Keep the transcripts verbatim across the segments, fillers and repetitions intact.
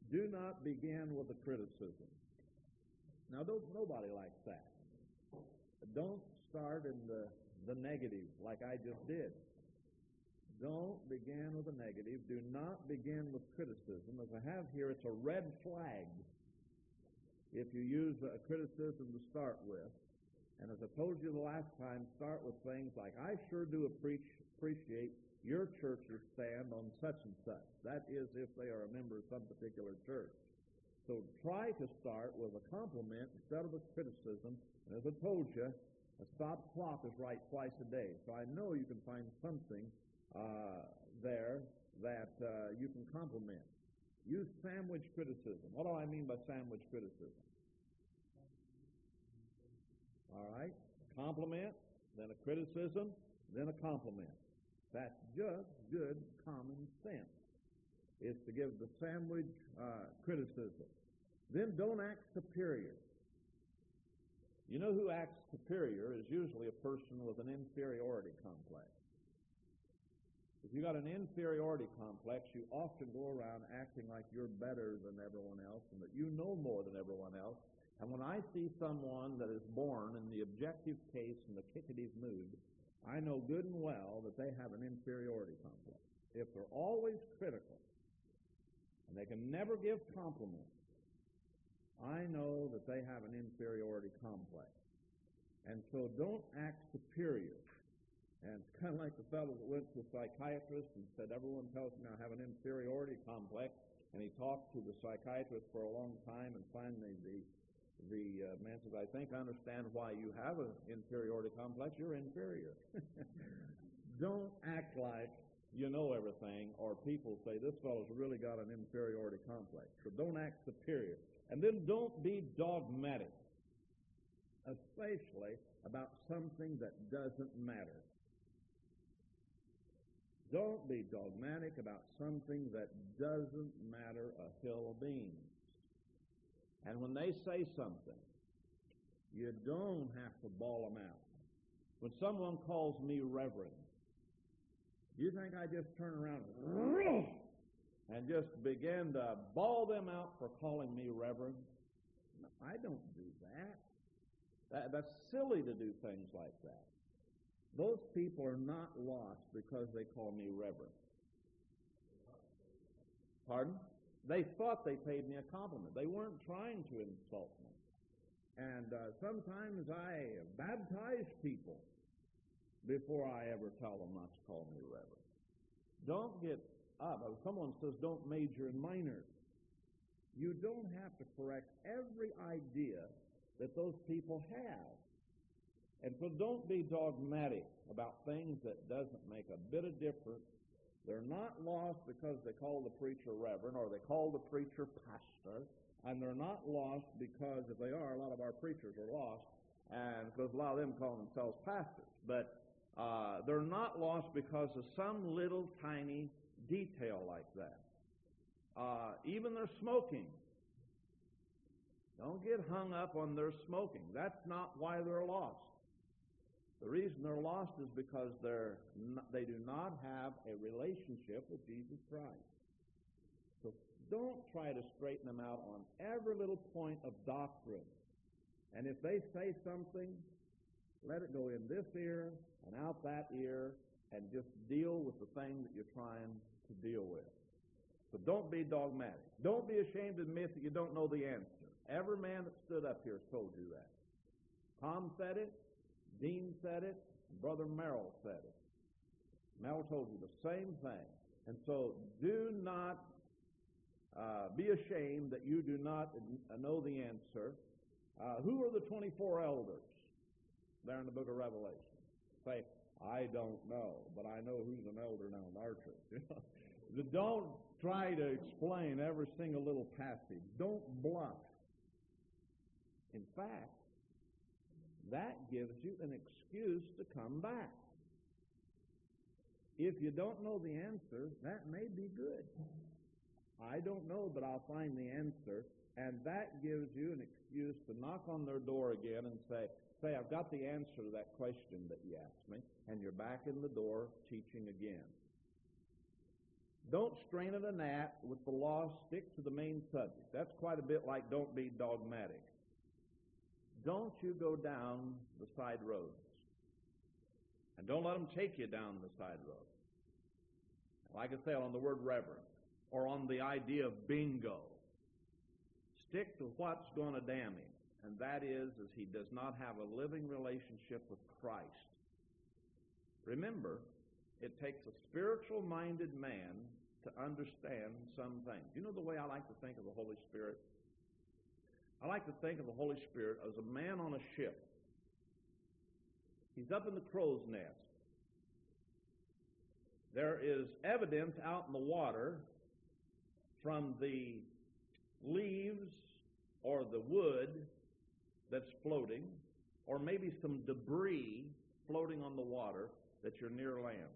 do not begin with a criticism. Now, don't, nobody likes that. Don't start in the, the negative like I just did. Don't begin with a negative. Do not begin with criticism. As I have here, it's a red flag if you use a criticism to start with. And as I told you the last time, start with things like, I sure do appreciate your church's stand on such and such. That is, if they are a member of some particular church. So try to start with a compliment instead of a criticism. And as I told you, a stopped clock is right twice a day. So I know you can find something uh, there that uh, you can compliment. Use sandwich criticism. What do I mean by sandwich criticism? All right, compliment, then a criticism, then a compliment. That's just good common sense, is to give the sandwich uh, criticism. Then don't act superior. You know who acts superior is usually a person with an inferiority complex. If you got an inferiority complex, you often go around acting like you're better than everyone else and that you know more than everyone else. And when I see someone that is born in the objective case in the kickative mood, I know good and well that they have an inferiority complex. If they're always critical and they can never give compliments, I know that they have an inferiority complex. And so don't act superior. And it's kind of like the fellow that went to a psychiatrist and said, everyone tells me I have an inferiority complex. And he talked to the psychiatrist for a long time, and finally the The uh, man says, I think I understand why you have an inferiority complex. You're inferior. Don't act like you know everything, or people say, this fellow's really got an inferiority complex. So don't act superior. And then don't be dogmatic, especially about something that doesn't matter. Don't be dogmatic about something that doesn't matter a hill of beans. And when they say something, you don't have to bawl them out. When someone calls me reverend, do you think I just turn around and just begin to bawl them out for calling me reverend? No, I don't do that. that. That's silly to do things like that. Those people are not lost because they call me reverend. Pardon? They thought they paid me a compliment. They weren't trying to insult me. And uh, sometimes I baptize people before I ever tell them not to call me reverend. Don't get up. Someone says don't major in minors. You don't have to correct every idea that those people have. And so don't be dogmatic about things that doesn't make a bit of difference. They're not lost because they call the preacher reverend or they call the preacher pastor, and they're not lost because, if they are, a lot of our preachers are lost, and because a lot of them call themselves pastors. But uh, they're not lost because of some little tiny detail like that. Uh, even their smoking. Don't get hung up on their smoking. That's not why they're lost. The reason they're lost is because they're not, they do not have a relationship with Jesus Christ. So don't try to straighten them out on every little point of doctrine. And if they say something, let it go in this ear and out that ear, and just deal with the thing that you're trying to deal with. So don't be dogmatic. Don't be ashamed to admit that you don't know the answer. Every man that stood up here has told you that. Tom said it. Dean said it, Brother Merrill said it. Merrill told you the same thing. And so do not uh, be ashamed that you do not know the answer. Uh, who are the twenty-four elders there in the book of Revelation? Say, I don't know, but I know who's an elder now in our church. Don't try to explain every single little passage. Don't bluff. In fact, that gives you an excuse to come back. If you don't know the answer, that may be good. I don't know, but I'll find the answer. And that gives you an excuse to knock on their door again and say, say, I've got the answer to that question that you asked me, and you're back in the door teaching again. Don't strain at a gnat with the lost, stick to the main subject. That's quite a bit like don't be dogmatic. Don't you go down the side roads. And don't let them take you down the side road. Like I say, on the word reverend, or on the idea of bingo. Stick to what's going to damn him. And that is, is he does not have a living relationship with Christ. Remember, it takes a spiritual-minded man to understand some things. You know the way I like to think of the Holy Spirit? I like to think of the Holy Spirit as a man on a ship. He's up in the crow's nest. There is evidence out in the water from the leaves or the wood that's floating, or maybe some debris floating on the water, that you're near land.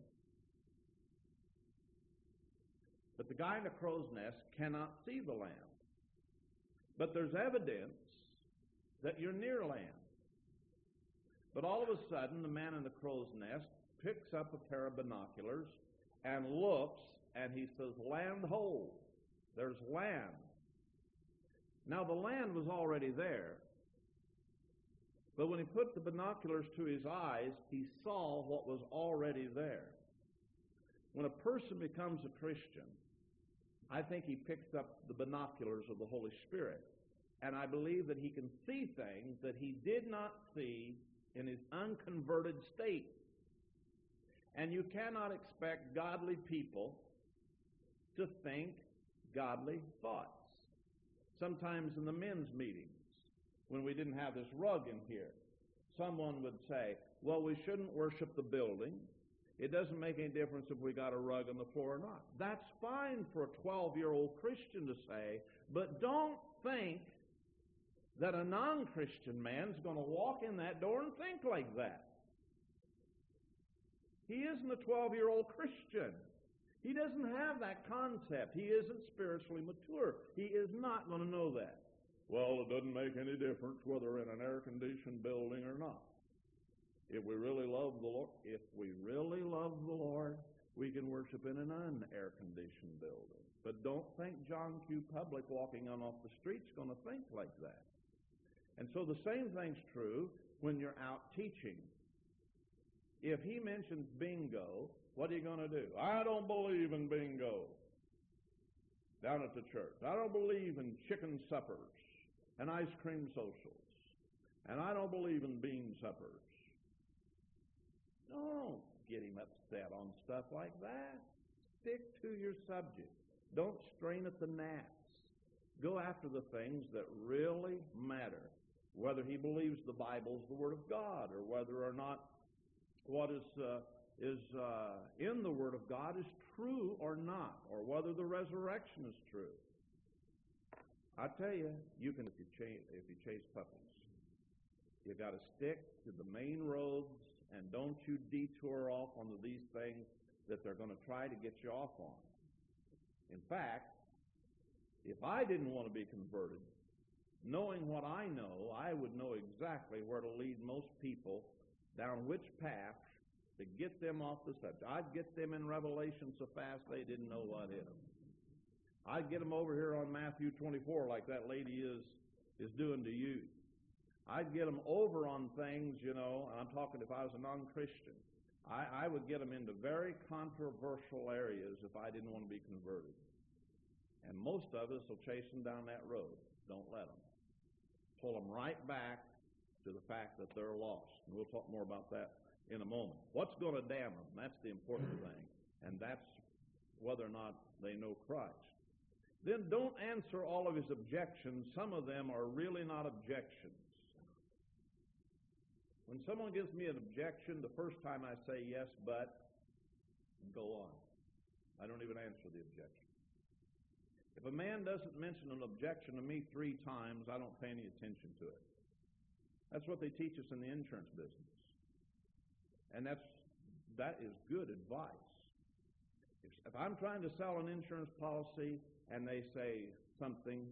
But the guy in the crow's nest cannot see the land. But there's evidence that you're near land. But all of a sudden, the man in the crow's nest picks up a pair of binoculars and looks, and he says, land hold. There's land. Now, the land was already there. But when he put the binoculars to his eyes, he saw what was already there. When a person becomes a Christian, I think he picks up the binoculars of the Holy Spirit. And I believe that he can see things that he did not see in his unconverted state. And you cannot expect godly people to think godly thoughts. Sometimes in the men's meetings, when we didn't have this rug in here, someone would say, well, we shouldn't worship the building. It doesn't make any difference if we got a rug on the floor or not. That's fine for a twelve-year-old Christian to say, but don't think that a non-Christian man's going to walk in that door and think like that. He isn't a twelve-year-old Christian. He doesn't have that concept. He isn't spiritually mature. He is not going to know that. Well, it doesn't make any difference whether we're in an air-conditioned building or not. If we really love the Lord, if we really love the Lord, we can worship in an un-air-conditioned building. But don't think John Q. Public walking on off the street's going to think like that. And so the same thing's true when you're out teaching. If he mentions bingo, what are you going to do? I don't believe in bingo down at the church. I don't believe in chicken suppers and ice cream socials. And I don't believe in bean suppers. Don't get him upset on stuff like that. Stick to your subject. Don't strain at the gnats. Go after the things that really matter. Whether he believes the Bible is the Word of God, or whether or not what is uh, is uh, in the Word of God is true or not, or whether the resurrection is true. I tell you, you can if you chase, if you chase puppies. You've got to stick to the main roads, and don't you detour off onto these things that they're going to try to get you off on. In fact, if I didn't want to be converted, knowing what I know, I would know exactly where to lead most people down which path to get them off the subject. I'd get them in Revelation so fast they didn't know what hit them. I'd get them over here on Matthew twenty-four like that lady is is doing to you. I'd get them over on things, you know, and I'm talking if I was a non-Christian. I, I would get them into very controversial areas if I didn't want to be converted. And most of us will chase them down that road. Don't let them. Pull them right back to the fact that they're lost. And we'll talk more about that in a moment. What's going to damn them? That's the important thing. And that's whether or not they know Christ. Then don't answer all of his objections. Some of them are really not objections. When someone gives me an objection, the first time I say yes, but, go on. I don't even answer the objection. If a man doesn't mention an objection to me three times, I don't pay any attention to it. That's what they teach us in the insurance business. And that's that is good advice. If, if I'm trying to sell an insurance policy and they say something,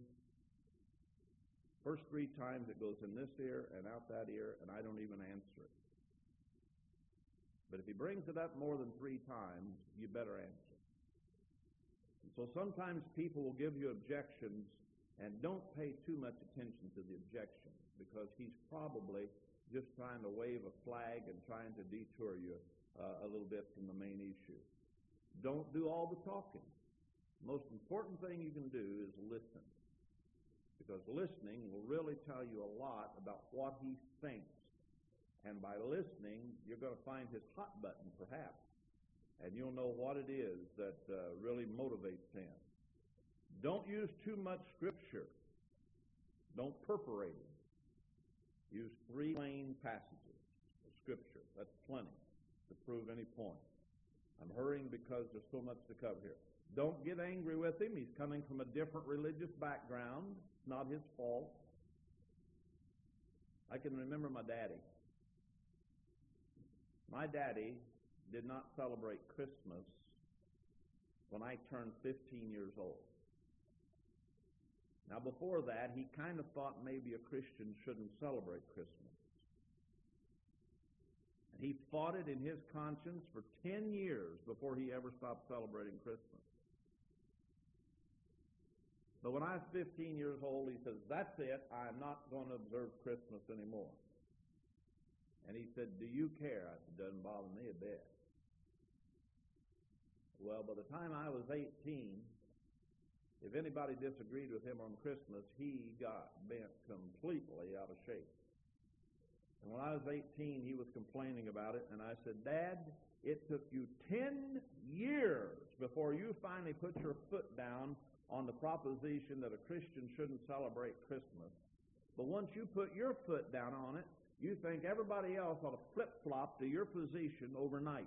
first three times it goes in this ear and out that ear, and I don't even answer it. But if he brings it up more than three times, you better answer. So sometimes people will give you objections, and don't pay too much attention to the objection, because he's probably just trying to wave a flag and trying to detour you uh, a little bit from the main issue. Don't do all the talking. The most important thing you can do is listen, because listening will really tell you a lot about what he thinks. And by listening, you're going to find his hot button, perhaps, and you'll know what it is that uh, really motivates him. Don't use too much Scripture. Don't perforate it. Use three plain passages of Scripture. That's plenty to prove any point. I'm hurrying because there's so much to cover here. Don't get angry with him. He's coming from a different religious background. It's not his fault. I can remember my daddy. My daddy did not celebrate Christmas when I turned fifteen years old. Now, before that, he kind of thought maybe a Christian shouldn't celebrate Christmas. And he fought it in his conscience for ten years before he ever stopped celebrating Christmas. But when I was fifteen years old, he says, "That's it, I'm not going to observe Christmas anymore." And he said, "Do you care?" I said, "Doesn't bother me a bit." Well, by the time I was eighteen, if anybody disagreed with him on Christmas, he got bent completely out of shape. And when I was eighteen, he was complaining about it, and I said, "Dad, it took you ten years before you finally put your foot down on the proposition that a Christian shouldn't celebrate Christmas. But once you put your foot down on it, you think everybody else ought to flip-flop to your position overnight."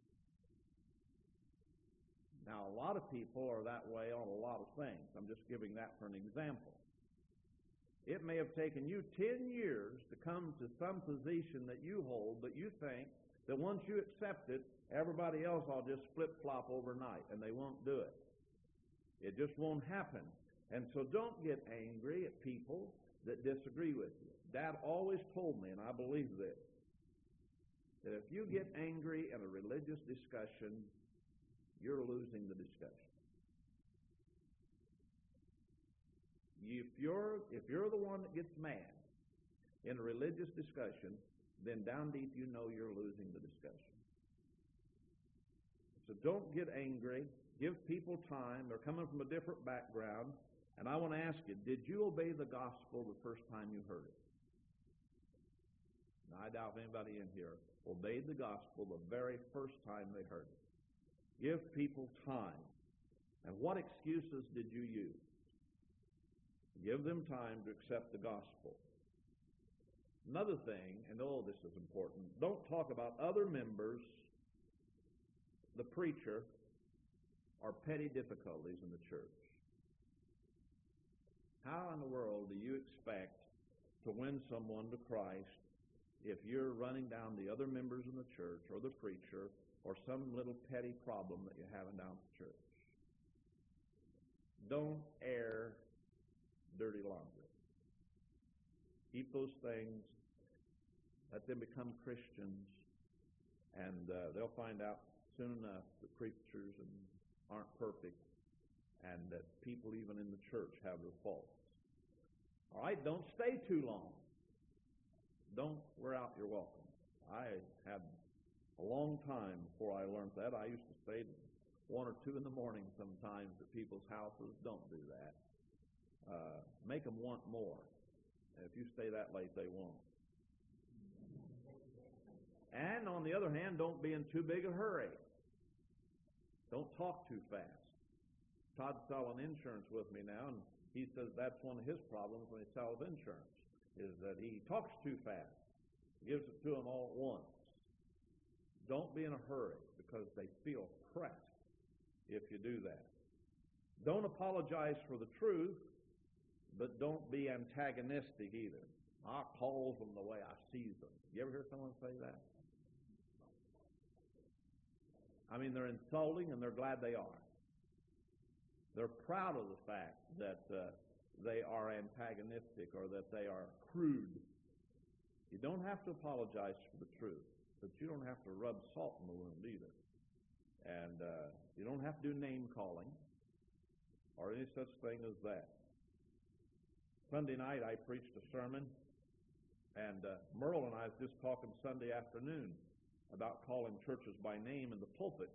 Now, a lot of people are that way on a lot of things. I'm just giving that for an example. It may have taken you ten years to come to some position that you hold, but you think that once you accept it, everybody else will just flip-flop overnight, and they won't do it. It just won't happen. And so don't get angry at people that disagree with you. Dad always told me, and I believe this, that if you get angry in a religious discussion, you're losing the discussion. If you're, if you're the one that gets mad in a religious discussion, then down deep you know you're losing the discussion. So don't get angry. Give people time. They're coming from a different background. And I want to ask you, did you obey the gospel the first time you heard it? Now, I doubt if anybody in here obeyed the gospel the very first time they heard it. Give people time. And what excuses did you use? Give them time to accept the gospel. Another thing, and oh, this is important, don't talk about other members, the preacher, or petty difficulties in the church. How in the world do you expect to win someone to Christ if you're running down the other members in the church or the preacher or some little petty problem that you're having down at the church? Don't air dirty laundry. Keep those things. Let them become Christians, and uh, they'll find out soon enough that preachers and aren't perfect, and that people even in the church have their faults. All right, don't stay too long. Don't wear out your welcome. I had a long time before I learned that. I used to stay one or two in the morning sometimes at people's houses. Don't do that. Uh, make them want more. If you stay that late, they won't. And on the other hand, don't be in too big a hurry. Don't talk too fast. Todd's selling insurance with me now, and he says that's one of his problems when he sells insurance, is that he talks too fast. Gives it to them all at once. Don't be in a hurry, because they feel pressed if you do that. Don't apologize for the truth, but don't be antagonistic either. I call them the way I see them. You ever hear someone say that? I mean, they're insulting and they're glad they are. They're proud of the fact that uh, they are antagonistic or that they are crude. You don't have to apologize for the truth, but you don't have to rub salt in the wound either. And uh, you don't have to do name calling. or any such thing as that. Sunday night I preached a sermon, and uh, Merle and I was just talking Sunday afternoon about calling churches by name in the pulpit.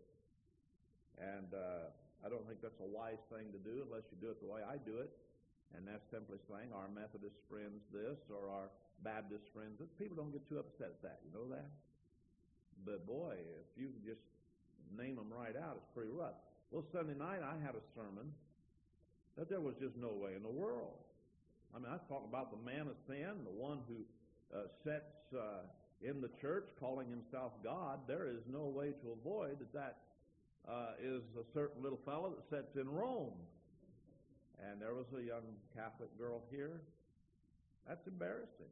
And uh, I don't think that's a wise thing to do unless you do it the way I do it. And that's simply saying our Methodist friends this or our Baptist friends this. People don't get too upset at that. You know that? But boy, if you just name them right out, it's pretty rough. Well, Sunday night I had a sermon that there was just no way in the world. I mean, I was talking about the man of sin, the one who uh, sets uh, in the church calling himself God. There is no way to avoid that that uh, is a certain little fellow that sits in Rome. And there was a young Catholic girl here. That's embarrassing.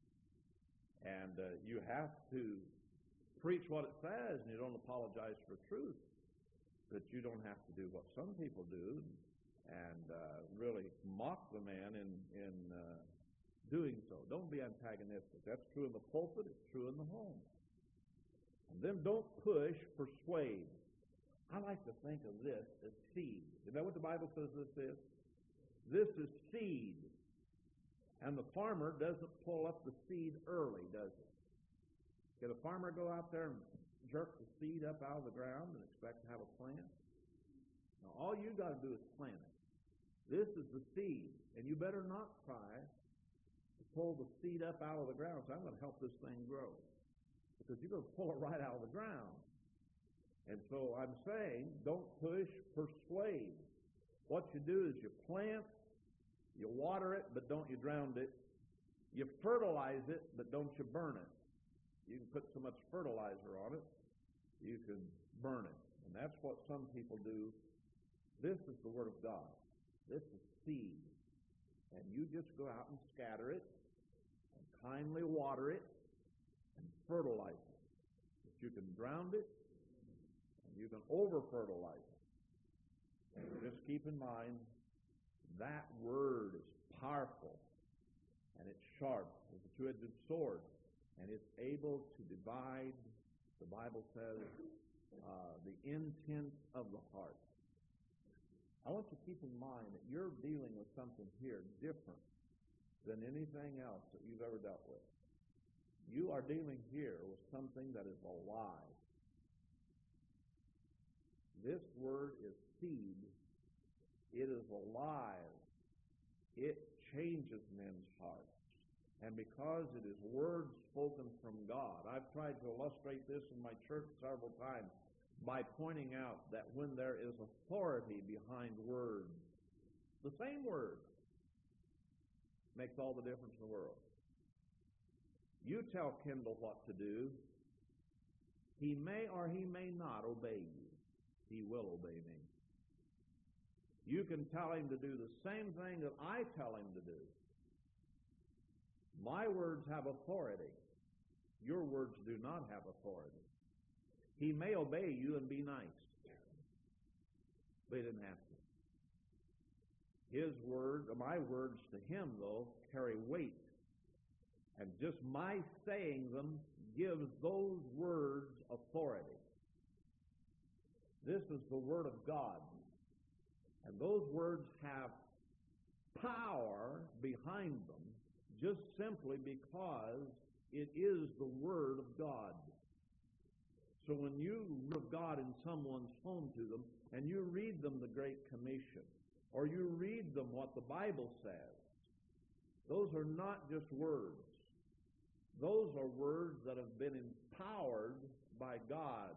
And uh, you have to preach what it says, and you don't apologize for truth. That you don't have to do what some people do and uh, really mock the man in, in uh, doing so. Don't be antagonistic. That's true in the pulpit. It's true in the home. And then don't push, persuade. I like to think of this as seed. Is that what the Bible says this is? This is seed. And the farmer doesn't pull up the seed early, does he? Can a farmer go out there and jerk the seed up out of the ground and expect to have a plant? Now, all you got to do is plant it. This is the seed, and you better not try to pull the seed up out of the ground. So I'm going to help this thing grow, because you're going to pull it right out of the ground. And so I'm saying, don't push, persuade. What you do is you plant, you water it, but don't you drown it. You fertilize it, but don't you burn it. You can put so much fertilizer on it, you can burn it. And that's what some people do. This is the Word of God. This is seed. And you just go out and scatter it, and kindly water it, and fertilize it. But you can drown it, and you can over-fertilize it. And just keep in mind, that Word is powerful, and it's sharp. It's a two-edged sword. And it's able to divide, the Bible says, uh, the intent of the heart. I want you to keep in mind that you're dealing with something here different than anything else that you've ever dealt with. You are dealing here with something that is alive. This word is seed. It is alive. It changes men's hearts. And because it is word spoken from God, I've tried to illustrate this in my church several times by pointing out that when there is authority behind words, the same word makes all the difference in the world. You tell Kendall what to do, he may or he may not obey you. He will obey me. You can tell him to do the same thing that I tell him to do. My words have authority. Your words do not have authority. He may obey you and be nice, but he didn't have to. His word, my words to him, though, carry weight. And just my saying them gives those words authority. This is the Word of God. And those words have power behind them, just simply because it is the Word of God. So when you read God in someone's home to them, and you read them the Great Commission, or you read them what the Bible says, those are not just words. Those are words that have been empowered by God.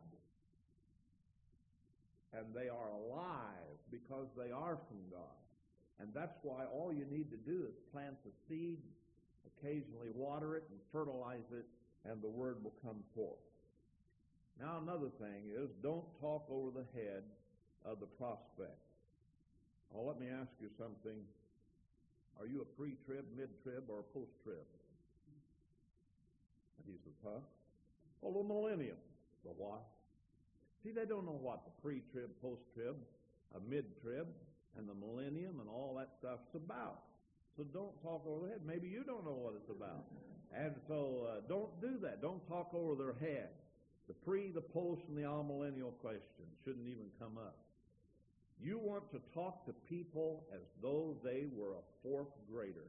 And they are alive because they are from God. And that's why all you need to do is plant the seed, occasionally water it and fertilize it, and the word will come forth. Now another thing is, don't talk over the head of the prospect. Well, let me ask you something. Are you a pre-trib, mid-trib, or a post-trib? And he says, huh? Well, a millennium. The what? See, they don't know what the pre-trib, post-trib, a mid-trib, and the millennium and all that stuff's about. So don't talk over their head. Maybe you don't know what it's about. And so uh, don't do that. Don't talk over their head. The pre, the post, and the all-millennial questions shouldn't even come up. You want to talk to people as though they were a fourth grader.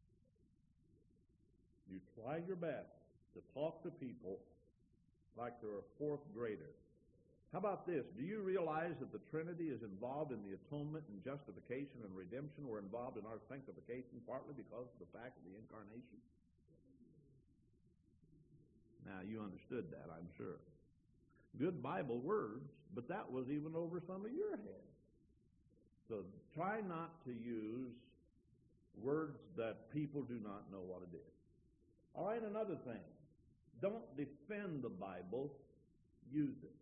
You try your best to talk to people like they're a fourth grader. How about this? Do you realize that the Trinity is involved in the atonement and justification and redemption? We're involved in our sanctification partly because of the fact of the incarnation. Now, you understood that, I'm sure. Good Bible words, but that was even over some of your heads. So try not to use words that people do not know what it is. All right, another thing. Don't defend the Bible, use it.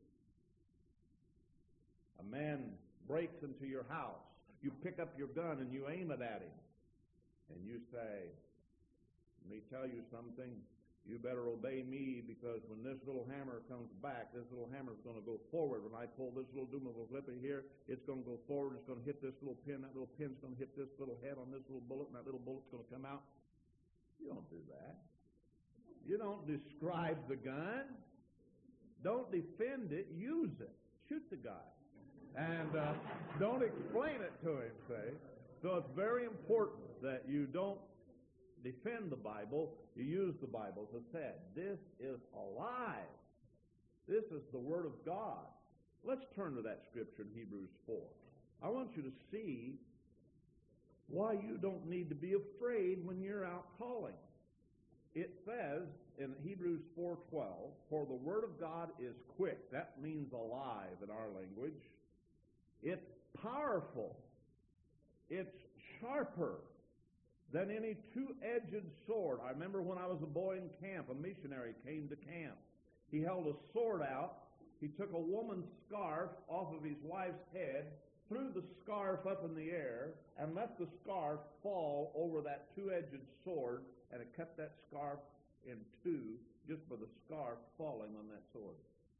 A man breaks into your house. You pick up your gun and you aim it at him. And you say, let me tell you something. You better obey me, because when this little hammer comes back, this little hammer is going to go forward. When I pull this little doomable flipper here, it's going to go forward. It's going to hit this little pin. That little pin's going to hit this little head on this little bullet, and that little bullet's going to come out. You don't do that. You don't describe the gun. Don't defend it. Use it. Shoot the guy. And uh, don't explain it to him, say. So it's very important that you don't defend the Bible, you use the Bible. As I said, this is alive. This is the Word of God. Let's turn to that scripture in Hebrews four. I want you to see why you don't need to be afraid when you're out calling. It says in Hebrews four twelve, for the Word of God is quick. That means alive in our language. It's powerful. It's sharper than any two-edged sword. I remember when I was a boy in camp, a missionary came to camp. He held a sword out. He took a woman's scarf off of his wife's head, threw the scarf up in the air, and let the scarf fall over that two-edged sword, and it cut that scarf in two just for the scarf falling on that sword.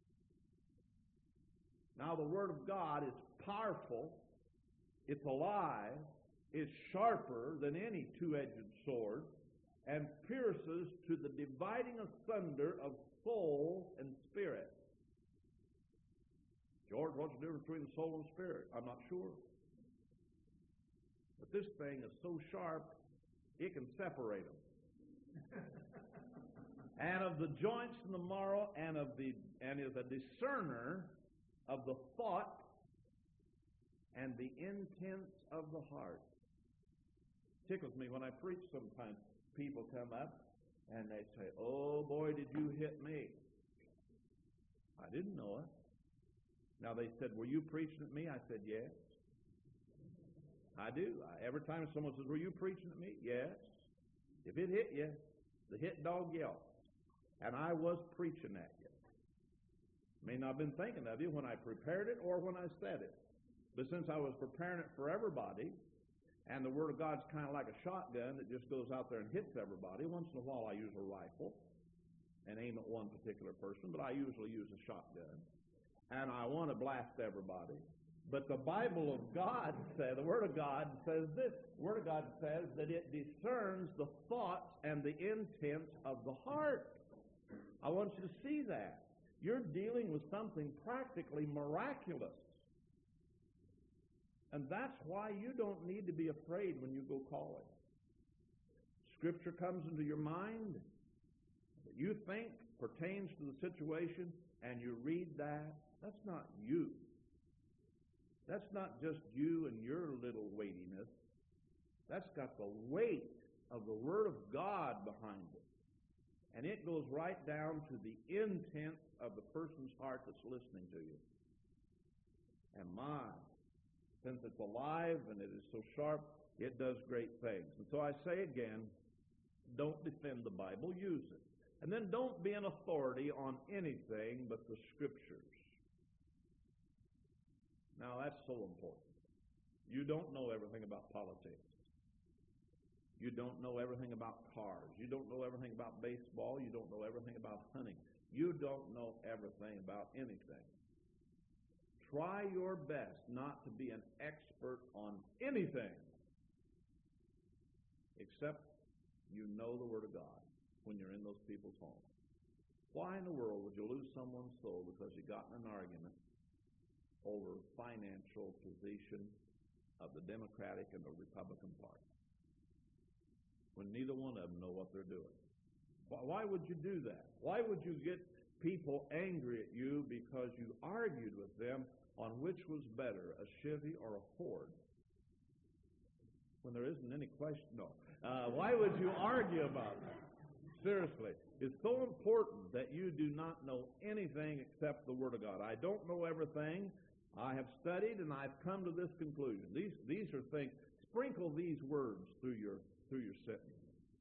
Now, the Word of God is powerful, it's alive, it's sharper than any two-edged sword, and pierces to the dividing asunder of soul and spirit. George, what's the difference between the soul and spirit? I'm not sure. But this thing is so sharp, it can separate them. And of the joints and the marrow, and of the and is a discerner of the thought and the intents of the heart. Tickles me when I preach sometimes. People come up and they say, oh boy, did you hit me. I didn't know it. Now they said, were you preaching at me? I said, yes. I do. I, every time someone says, were you preaching at me? Yes. If it hit you, the hit dog yelps. And I was preaching at you. May not have been thinking of you when I prepared it or when I said it. But since I was preparing it for everybody, and the Word of God's kind of like a shotgun that just goes out there and hits everybody, once in a while I use a rifle and aim at one particular person, but I usually use a shotgun. And I want to blast everybody. But the Bible of God says, the Word of God says this. The Word of God says that it discerns the thoughts and the intents of the heart. I want you to see that. You're dealing with something practically miraculous. And that's why you don't need to be afraid when you go calling. Scripture comes into your mind that you think pertains to the situation, and you read that. That's not you. That's not just you and your little weightiness. That's got the weight of the Word of God behind it. And it goes right down to the intent of the person's heart that's listening to you. And my, since it's alive and it is so sharp, it does great things. And so I say again, don't defend the Bible, use it. And then don't be an authority on anything but the Scriptures. Now that's so important. You don't know everything about politics. You don't know everything about cars. You don't know everything about baseball. You don't know everything about hunting. You don't know everything about anything. Try your best not to be an expert on anything except you know the Word of God when you're in those people's homes. Why in the world would you lose someone's soul because you got in an argument over financial position of the Democratic and the Republican Party, when neither one of them know what they're doing? Why would you do that? Why would you get people angry at you because you argued with them on which was better, a Chevy or a Ford? When there isn't any question, no. Uh, why would you argue about that? Seriously, it's so important that you do not know anything except the Word of God. I don't know everything. I have studied and I've come to this conclusion. These these are things. Sprinkle these words through your through your sentence.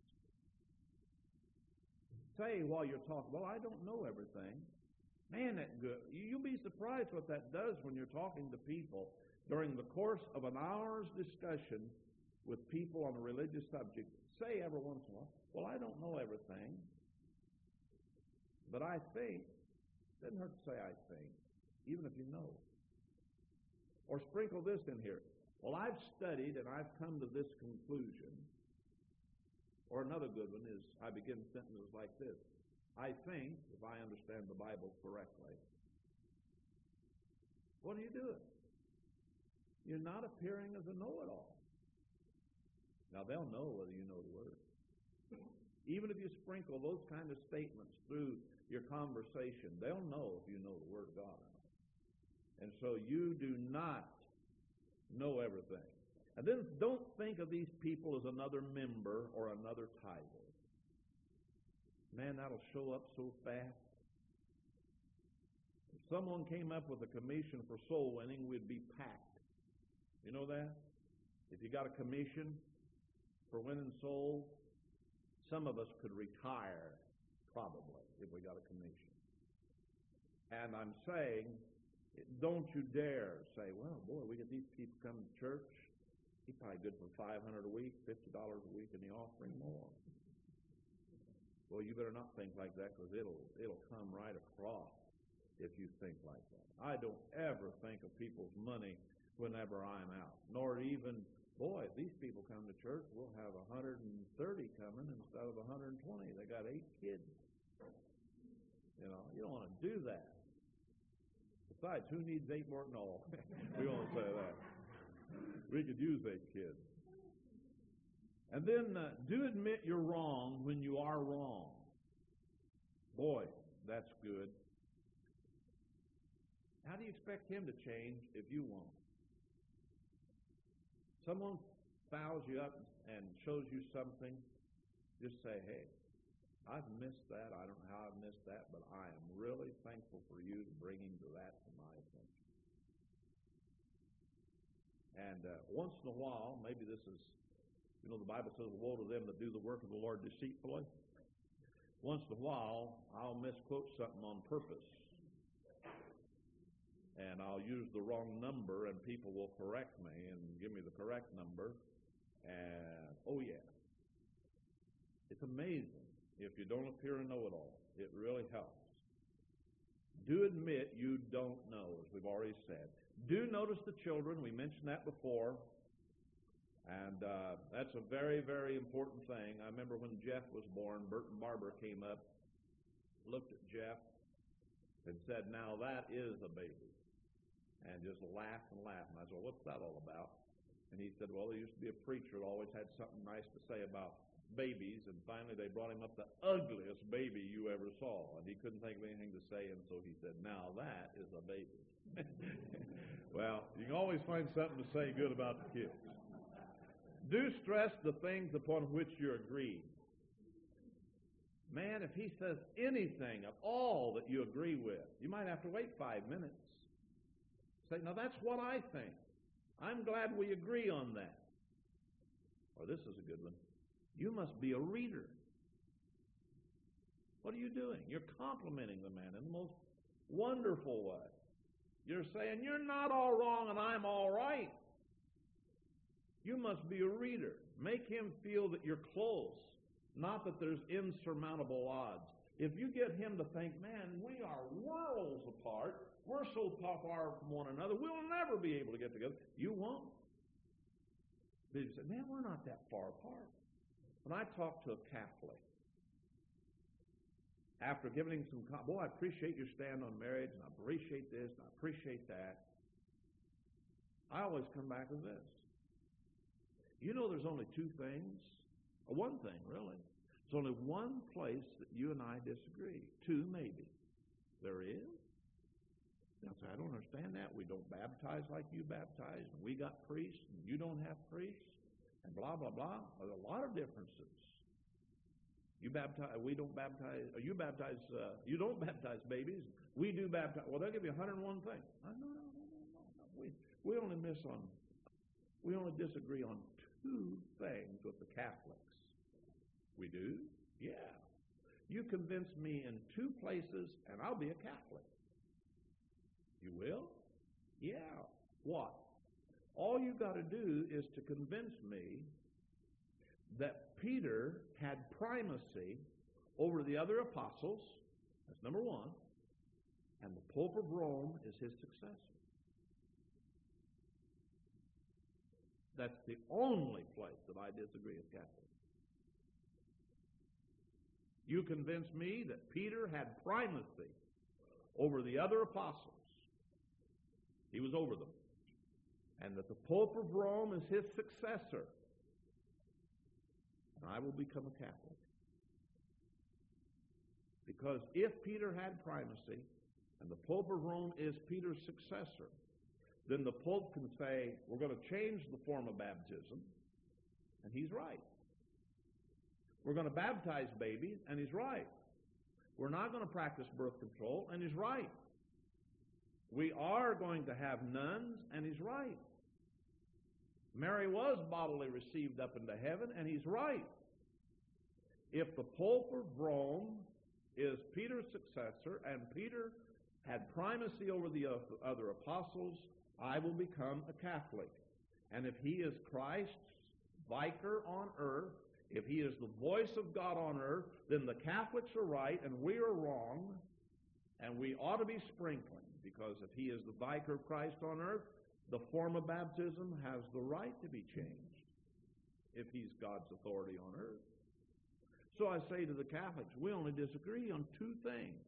Say while you're talking, well, I don't know everything. Man, that good. You'll be surprised what that does when you're talking to people during the course of an hour's discussion with people on a religious subject. Say every once in a while, well, I don't know everything, but I think. Doesn't hurt to say I think, even if you know. Or sprinkle this in here. Well, I've studied and I've come to this conclusion. Or another good one is, I begin sentences like this. I think, if I understand the Bible correctly. What are you doing? You're not appearing as a know-it-all. Now, they'll know whether you know the Word. Even if you sprinkle those kind of statements through your conversation, they'll know if you know the Word of God. And so you do not know everything. And then don't think of these people as another member or another title. Man, that'll show up so fast. If someone came up with a commission for soul winning, we'd be packed. You know that? If you got a commission for winning souls, some of us could retire, probably, if we got a commission. And I'm saying, don't you dare say, well, boy, we get these people coming to church. He's probably good for five hundred dollars a week, fifty dollars a week in the offering more. Well, you better not think like that, because it'll it'll come right across if you think like that. I don't ever think of people's money whenever I'm out, nor even, boy, if these people come to church, we'll have one hundred thirty coming instead of one hundred twenty. They got eight kids. You know, you don't want to do that. Besides, who needs eight more? No, we won't say that. We could use eight kids. And then uh, do admit you're wrong when you are wrong. Boy, that's good. How do you expect him to change if you won't? Someone fouls you up and shows you something, just say, hey, I've missed that. I don't know how I've missed that, but I am really thankful for you bringing to that to my attention. And uh, once in a while, maybe this is, you know, the Bible says, woe to them that do the work of the Lord deceitfully. Once in a while, I'll misquote something on purpose. And I'll use the wrong number, and people will correct me and give me the correct number. And, oh, yeah. It's amazing if you don't appear to know it all. It really helps. Do admit you don't know, as we've already said. Do notice the children. We mentioned that before. And uh, that's a very, very important thing. I remember when Jeff was born, Bert and Barbara came up, looked at Jeff, and said, now that is a baby. And just laughed and laughed. And I said, well, what's that all about? And he said, well, there used to be a preacher that always had something nice to say about babies, and finally they brought him up the ugliest baby you ever saw, and he couldn't think of anything to say, and so he said, now that is a baby. Well, you can always find something to say good about the kids. Do stress the things upon which you're agreed. Man, if he says anything of all that you agree with, you might have to wait five minutes. Say, now that's what I think. I'm glad we agree on that. Or this is a good one. You must be a reader. What are you doing? You're complimenting the man in the most wonderful way. You're saying, you're not all wrong and I'm all right. You must be a reader. Make him feel that you're close, not that there's insurmountable odds. If you get him to think, man, we are worlds apart, we're so far from one another, we'll never be able to get together, you won't. But you say, man, we're not that far apart. When I talk to a Catholic, after giving him some, boy, I appreciate your stand on marriage, and I appreciate this, and I appreciate that. I always come back to this. You know there's only two things, or one thing really. There's only one place that you and I disagree. Two maybe. There is. Now say, I don't understand that. We don't baptize like you baptize, and we got priests, and you don't have priests, and blah, blah, blah. There's a lot of differences. You baptize, we don't baptize, or you baptize, uh, you don't baptize babies. We do baptize. Well, they'll give you one hundred and one things. No, no, no, no, no, no. We, we only miss on, we only disagree on two things with the Catholics. We do? Yeah. You convince me in two places, and I'll be a Catholic. You will? Yeah. What? All you got to do is to convince me that Peter had primacy over the other apostles. That's number one. And the Pope of Rome is his successor. That's the only place that I disagree with Catholics. You convince me that Peter had primacy over the other apostles. He was over them. And that the Pope of Rome is his successor. And I will become a Catholic. Because if Peter had primacy, and the Pope of Rome is Peter's successor, then the Pope can say, we're going to change the form of baptism, and he's right. We're going to baptize babies, and he's right. We're not going to practice birth control, and he's right. We are going to have nuns, and he's right. Mary was bodily received up into heaven, and he's right. If the Pope of Rome is Peter's successor, and Peter had primacy over the other apostles, I will become a Catholic. And if he is Christ's vicar on earth, if he is the voice of God on earth, then the Catholics are right and we are wrong, and we ought to be sprinkling, because if he is the vicar of Christ on earth, the form of baptism has the right to be changed if he's God's authority on earth. So I say to the Catholics, we only disagree on two things.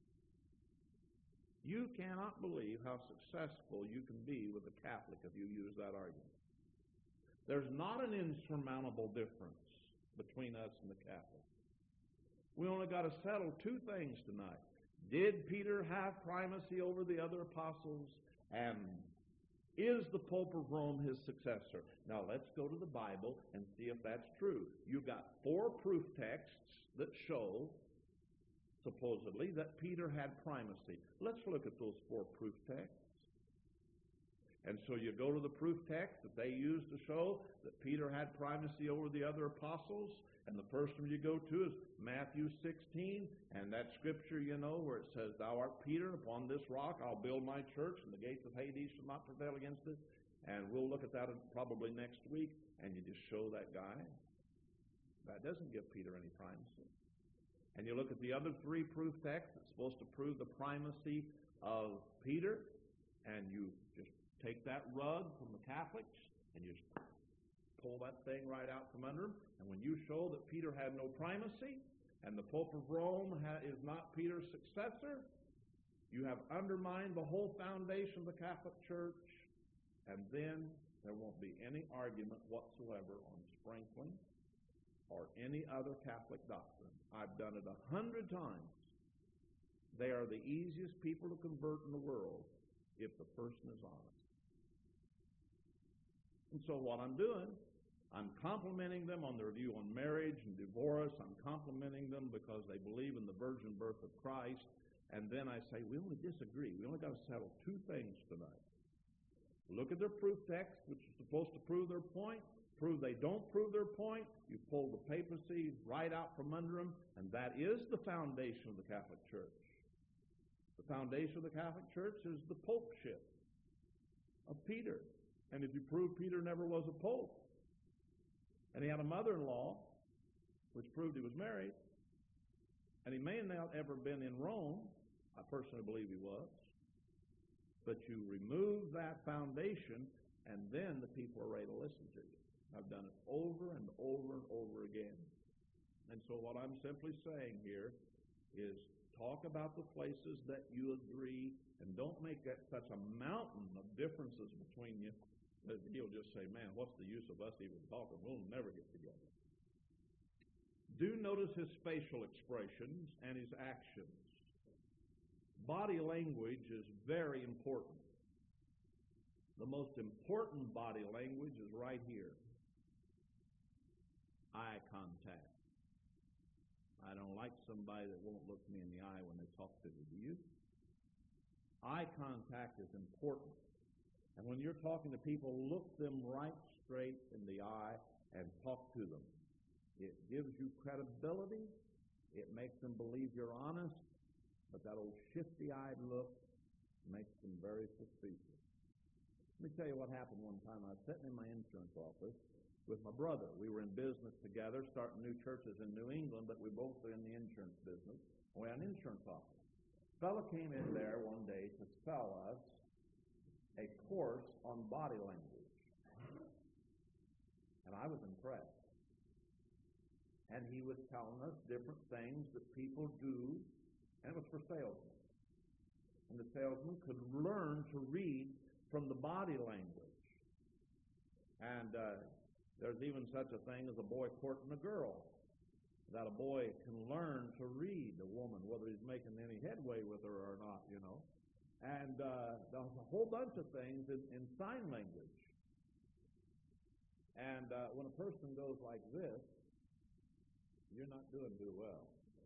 You cannot believe how successful you can be with a Catholic if you use that argument. There's not an insurmountable difference between us and the Catholics. We only got to settle two things tonight. Did Peter have primacy over the other apostles? And is the Pope of Rome his successor? Now let's go to the Bible and see if that's true. You've got four proof texts that show, supposedly, that Peter had primacy. Let's look at those four proof texts. And so you go to the proof text that they used to show that Peter had primacy over the other apostles. And the first one you go to is Matthew sixteen, and that scripture, you know, where it says, Thou art Peter, and upon this rock I'll build my church, and the gates of Hades shall not prevail against it. And we'll look at that probably next week, and you just show that guy. That doesn't give Peter any primacy. And you look at the other three proof texts that's supposed to prove the primacy of Peter, and you just take that rug from the Catholics, and you just pull that thing right out from under him. And when you show that Peter had no primacy, and the Pope of Rome ha- is not Peter's successor, you have undermined the whole foundation of the Catholic Church, and then there won't be any argument whatsoever on sprinkling or any other Catholic doctrine. I've done it a hundred times. They are the easiest people to convert in the world if the person is honest. And so what I'm doing, I'm complimenting them on their view on marriage and divorce. I'm complimenting them because they believe in the virgin birth of Christ. And then I say, we only disagree. We only got to settle two things tonight. Look at their proof text, which is supposed to prove their point. Prove they don't prove their point. You pull the papacy right out from under them. And that is the foundation of the Catholic Church. The foundation of the Catholic Church is the popeship of Peter. And if you prove Peter never was a pope, and he had a mother-in-law, which proved he was married, and he may not ever been in Rome, I personally believe he was, but you remove that foundation, and then the people are ready to listen to you. I've done it over and over and over again. And so what I'm simply saying here is talk about the places that you agree, and don't make that such a mountain of differences between you he'll just say, man, what's the use of us even talking? We'll never get together. Do notice his facial expressions and his actions. Body language is very important. The most important body language is right here. Eye contact. I don't like somebody that won't look me in the eye when they talk to me. Do you? Eye contact is important. And when you're talking to people, look them right straight in the eye and talk to them. It gives you credibility. It makes them believe you're honest. But that old shifty-eyed look makes them very suspicious. Let me tell you what happened one time. I was sitting in my insurance office with my brother. We were in business together, starting new churches in New England, but we both were in the insurance business. We had an insurance office. A fellow came in there one day to sell us a course on body language. And I was impressed. And he was telling us different things that people do, and it was for salesmen. And the salesman could learn to read from the body language. And uh, there's even such a thing as a boy courting a girl, that a boy can learn to read a woman, whether he's making any headway with her or not, you know. And uh, there's a whole bunch of things in, in sign language. And uh, when a person goes like this, you're not doing too well.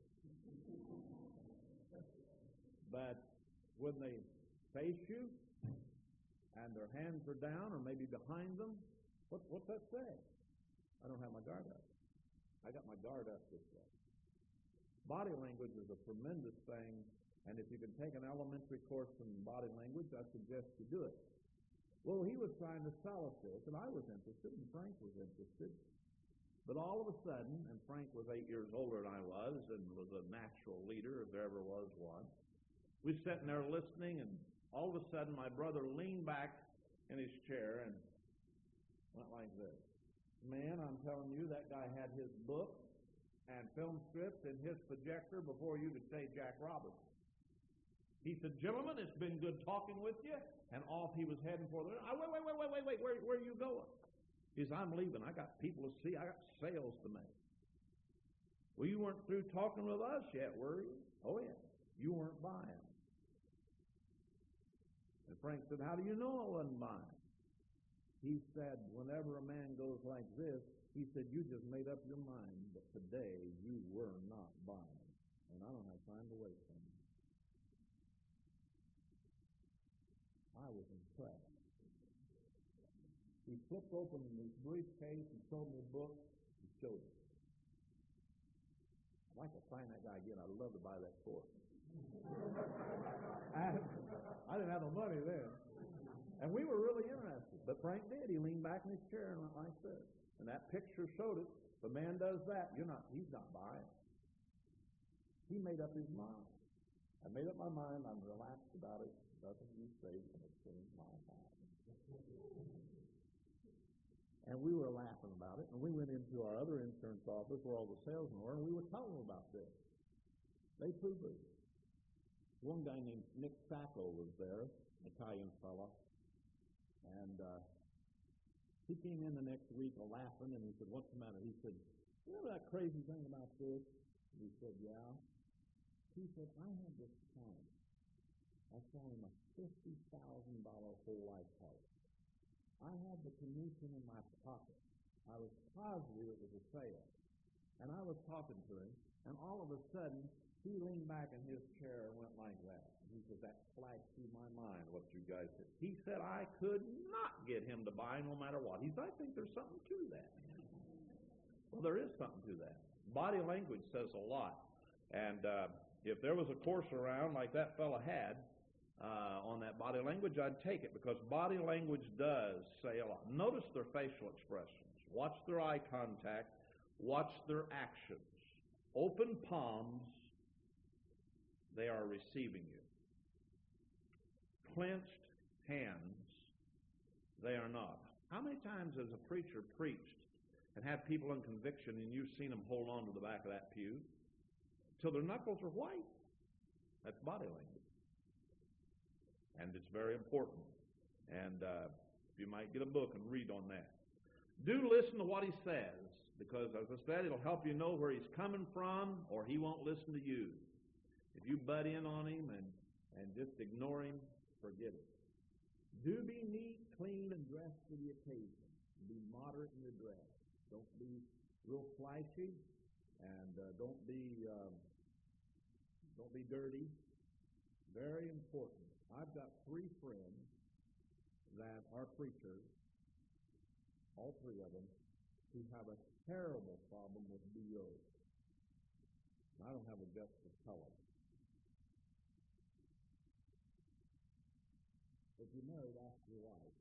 But when they face you and their hands are down or maybe behind them, what, what's that say? I don't have my guard up. I got my guard up this way. Body language is a tremendous thing. And if you can take an elementary course in body language, I suggest you do it. Well, he was trying to sell us this, and I was interested, and Frank was interested. But all of a sudden, and Frank was eight years older than I was, and was a natural leader if there ever was one, we were sitting there listening, and all of a sudden my brother leaned back in his chair and went like this. Man, I'm telling you, that guy had his book and film strips in his projector before you could say Jack Robinson. He said, gentlemen, it's been good talking with you. And off he was heading for the... I, wait, wait, wait, wait, wait, wait. Where, where are you going? He says, I'm leaving. I got people to see. I got sales to make. Well, you weren't through talking with us yet, were you? Oh, yeah. You weren't buying. And Frank said, how do you know I wasn't buying? He said, whenever a man goes like this, he said, you just made up your mind that today you were not buying. And I don't have time to wait for you. I was impressed. He flipped open his briefcase and showed me a book and showed it. I'd like to find that guy again. I'd love to buy that course. And I didn't have no money then. And we were really interested. But Frank did. He leaned back in his chair and went like this. And that picture showed it. If a man does that, you're not, he's not buying. He made up his mind. I made up my mind. I'm relaxed about it. Nothing you say is going to change my mind. And we were laughing about it. And we went into our other insurance office where all the salesmen were, and we were telling them about this. They poo-pooed. One guy named Nick Sacco was there, an Italian fella. And uh, he came in the next week laughing, and he said, what's the matter? He said, you know that crazy thing about this? And he said, yeah. He said, I had this client. I saw him a fifty thousand dollars whole life policy. I had the commission in my pocket. I was positive it was a sale. And I was talking to him, and all of a sudden, he leaned back in his chair and went like that. And he said, that flashed through my mind, what you guys said. He said, I could not get him to buy no matter what. He said, I think there's something to that. Well, there is something to that. Body language says a lot. And uh, if there was a course around like that fella had, Uh, on that body language, I'd take it, because body language does say a lot. Notice their facial expressions. Watch their eye contact. Watch their actions. Open palms, they are receiving you. Clenched hands, they are not. How many times has a preacher preached and had people in conviction, and you've seen them hold on to the back of that pew till their knuckles are white? That's body language. And it's very important. And uh, You might get a book and read on that. Do listen to what he says, because as I said, it'll help you know where he's coming from, or he won't listen to you. If you butt in on him and, and just ignore him, forget it. Do be neat, clean, and dressed for the occasion. Be moderate in your dress. Don't be real flashy, and uh, don't be um, don't be dirty. Very important. I've got three friends that are preachers, all three of them, who have a terrible problem with B O. I don't have a just to tell them. If you're married, ask your wife.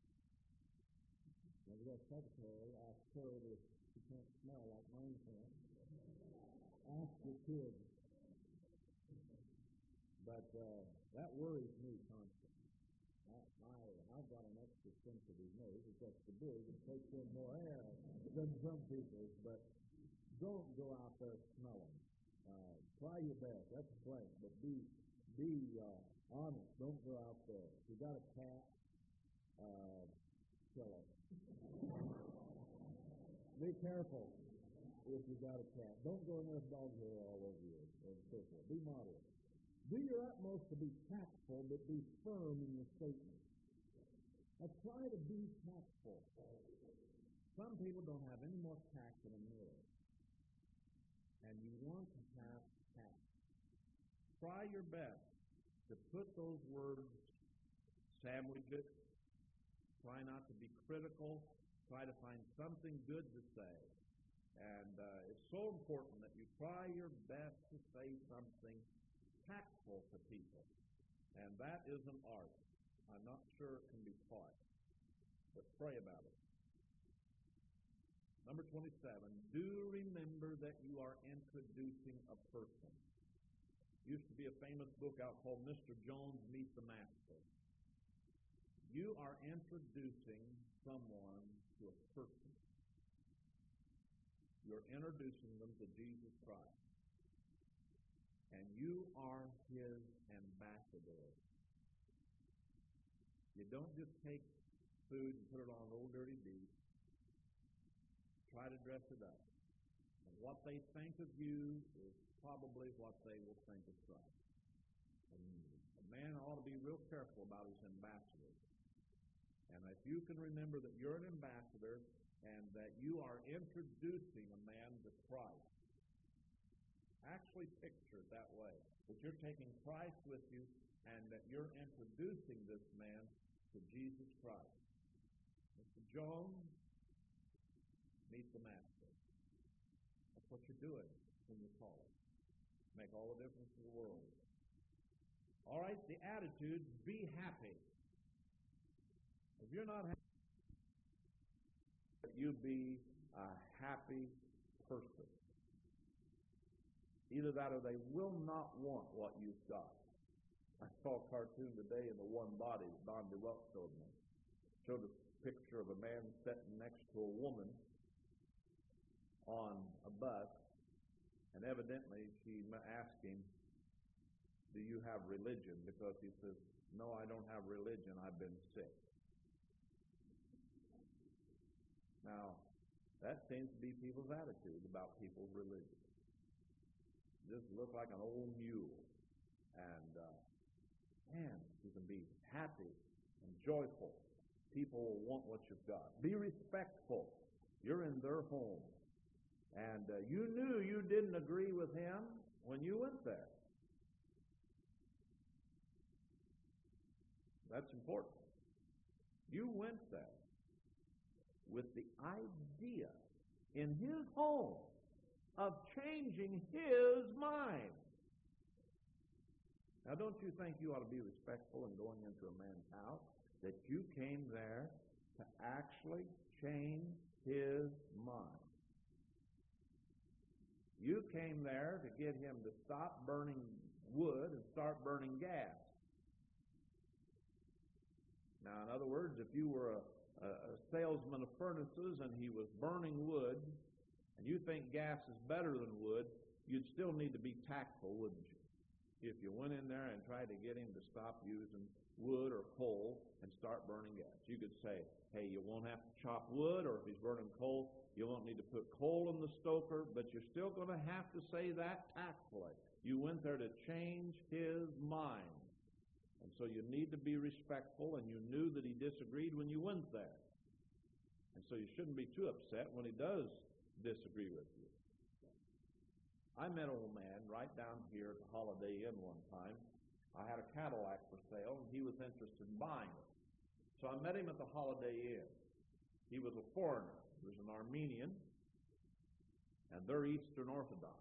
Now, if you got a secretary, ask her if she can't smell like mine can. Ask your kids. But uh, that worries me constantly. I, I, I've got an extra sensitive nose. It's extra big. It takes in more air than some people's. But don't go out there smelling. Uh, try your best. That's a plan. But be be uh, honest. Don't go out there. If you got a cat, uh, kill it. Be careful if you got a cat. Don't go in there with dog hair all over you and so forth. Be moderate. Do your utmost to be tactful, but be firm in your statement. Now try to be tactful. Some people don't have any more tact than a mirror. And you want to have tact. Try your best to put those words, sandwich it. Try not to be critical. Try to find something good to say. And uh, it's so important that you try your best to say something tactful to people. And that is an art. I'm not sure it can be taught. But pray about it. Number twenty-seven, do remember that you are introducing a person. Used to be a famous book out called Mister Jones Meet the Master. You are introducing someone to a person. You're introducing them to Jesus Christ. And you are his ambassador. You don't just take food and put it on an old dirty beef. Try to dress it up. And what they think of you is probably what they will think of Christ. And a man ought to be real careful about his ambassador. And if you can remember that you're an ambassador and that you are introducing a man to Christ, actually picture it that way, that you're taking Christ with you and that you're introducing this man to Jesus Christ. Mister Jones, meet the Master. That's what you're doing when you call it. Make all the difference in the world. All right, the attitude, be happy. If you're not happy, you be a happy person. Either that or they will not want what you've got. I saw a cartoon today in the One Body that Don DeWalt showed me. Showed a picture of a man sitting next to a woman on a bus, and evidently she asked him, do you have religion? Because he says, no, I don't have religion, I've been sick. Now, that seems to be people's attitude about people's religion. Just look like an old mule. And, uh, man, you can be happy and joyful. People will want what you've got. Be respectful. You're in their home. And uh, you knew you didn't agree with him when you went there. That's important. You went there with the idea in his home of changing his mind. Now, don't you think you ought to be respectful in going into a man's house, that you came there to actually change his mind? You came there to get him to stop burning wood and start burning gas. Now, in other words, if you were a, a salesman of furnaces and he was burning wood, and you think gas is better than wood, you'd still need to be tactful, wouldn't you? If you went in there and tried to get him to stop using wood or coal and start burning gas. You could say, hey, you won't have to chop wood, or if he's burning coal, you won't need to put coal in the stoker, but you're still going to have to say that tactfully. You went there to change his mind. And so you need to be respectful, and you knew that he disagreed when you went there. And so you shouldn't be too upset when he does disagree with you. I met an old man right down here at the Holiday Inn one time. I had a Cadillac for sale, and he was interested in buying it. So I met him at the Holiday Inn. He was a foreigner. He was an Armenian, and they're Eastern Orthodox.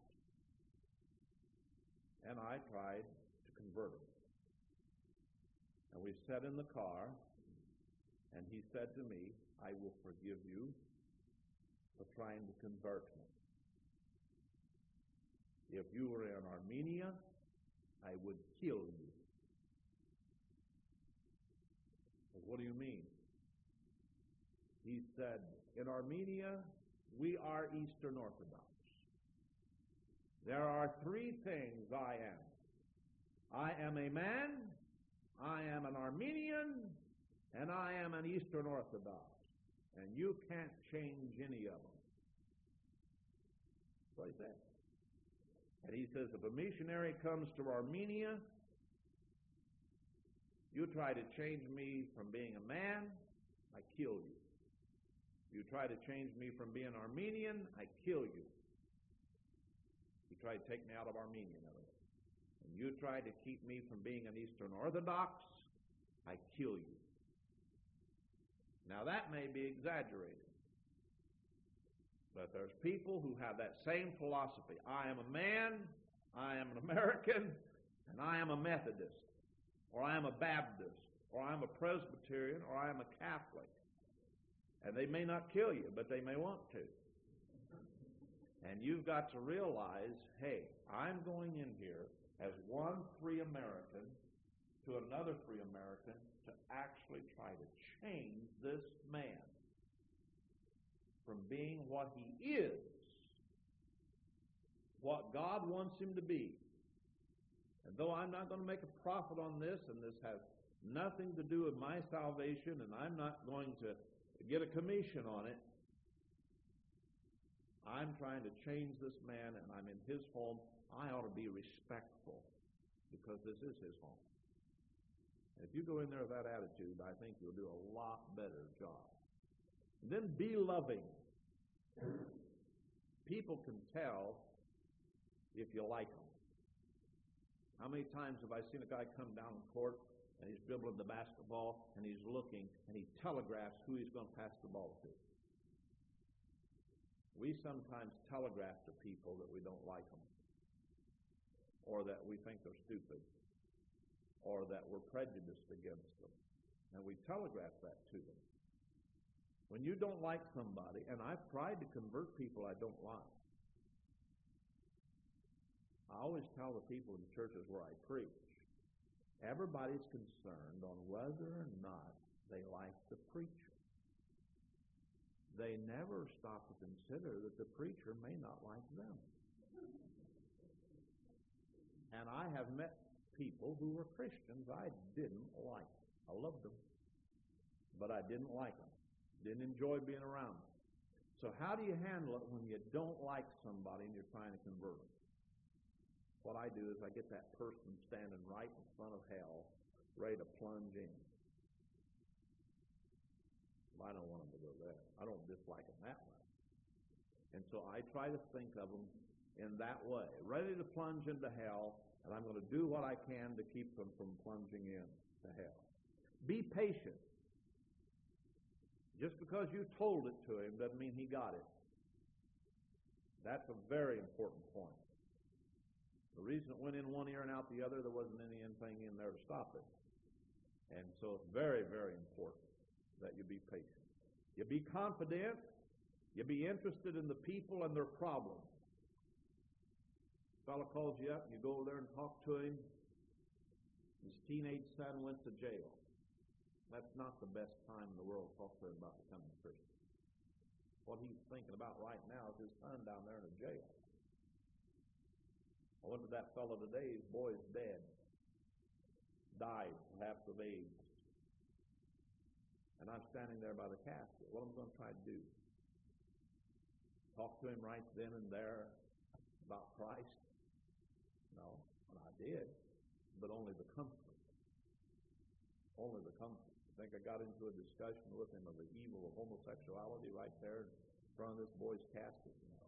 And I tried to convert him. And we sat in the car, and he said to me, I will forgive you for trying to convert me. If you were in Armenia, I would kill you. Well, what do you mean? He said, in Armenia, we are Eastern Orthodox. There are three things I am. I am a man, I am an Armenian, and I am an Eastern Orthodox. And you can't change any of them. That's what he said. And he says, if a missionary comes to Armenia, you try to change me from being a man, I kill you. You try to change me from being Armenian, I kill you. You try to take me out of Armenia, in other words. And you try to keep me from being an Eastern Orthodox, I kill you. Now that may be exaggerated. But there's people who have that same philosophy. I am a man, I am an American, and I am a Methodist, or I am a Baptist, or I am a Presbyterian, or I am a Catholic. And they may not kill you, but they may want to. And you've got to realize, hey, I'm going in here as one free American to another free American to actually try to change this man from being what he is, what God wants him to be. And though I'm not going to make a profit on this, and this has nothing to do with my salvation, and I'm not going to get a commission on it, I'm trying to change this man, and I'm in his home. I ought to be respectful because this is his home. And if you go in there with that attitude, I think you'll do a lot better job. And then be loving. People can tell if you like them. How many times have I seen a guy come down in court and he's dribbling the basketball and he's looking and he telegraphs who he's going to pass the ball to? We sometimes telegraph to people that we don't like them, or that we think they're stupid, or that we're prejudiced against them. And we telegraph that to them. When you don't like somebody, and I've tried to convert people I don't like, I always tell the people in the churches where I preach, everybody's concerned on whether or not they like the preacher. They never stop to consider that the preacher may not like them. And I have met people who were Christians I didn't like. I loved them, but I didn't like them. Didn't enjoy being around them. So how do you handle it when you don't like somebody and you're trying to convert them? What I do is I get that person standing right in front of hell, ready to plunge in. I don't want them to go there. I don't dislike them that way. And so I try to think of them in that way, ready to plunge into hell, and I'm going to do what I can to keep them from plunging in to hell. Be patient. Just because you told it to him doesn't mean he got it. That's a very important point. The reason it went in one ear and out the other, there wasn't anything in there to stop it. And so it's very, very important that you be patient. You be confident. You be interested in the people and their problems. A fellow calls you up, and you go over there and talk to him. His teenage son went to jail. That's not the best time in the world to talk to him about becoming a Christian. What he's thinking about right now is his son down there in a jail. I went to that fellow today, his boy's dead. died perhaps of AIDS. And I'm standing there by the casket. What am I going to try to do? Talk to him right then and there about Christ? No, and I did, but only the comfort. Only the comfort. I think I got into a discussion with him of the evil of homosexuality right there in front of this boy's casket. No.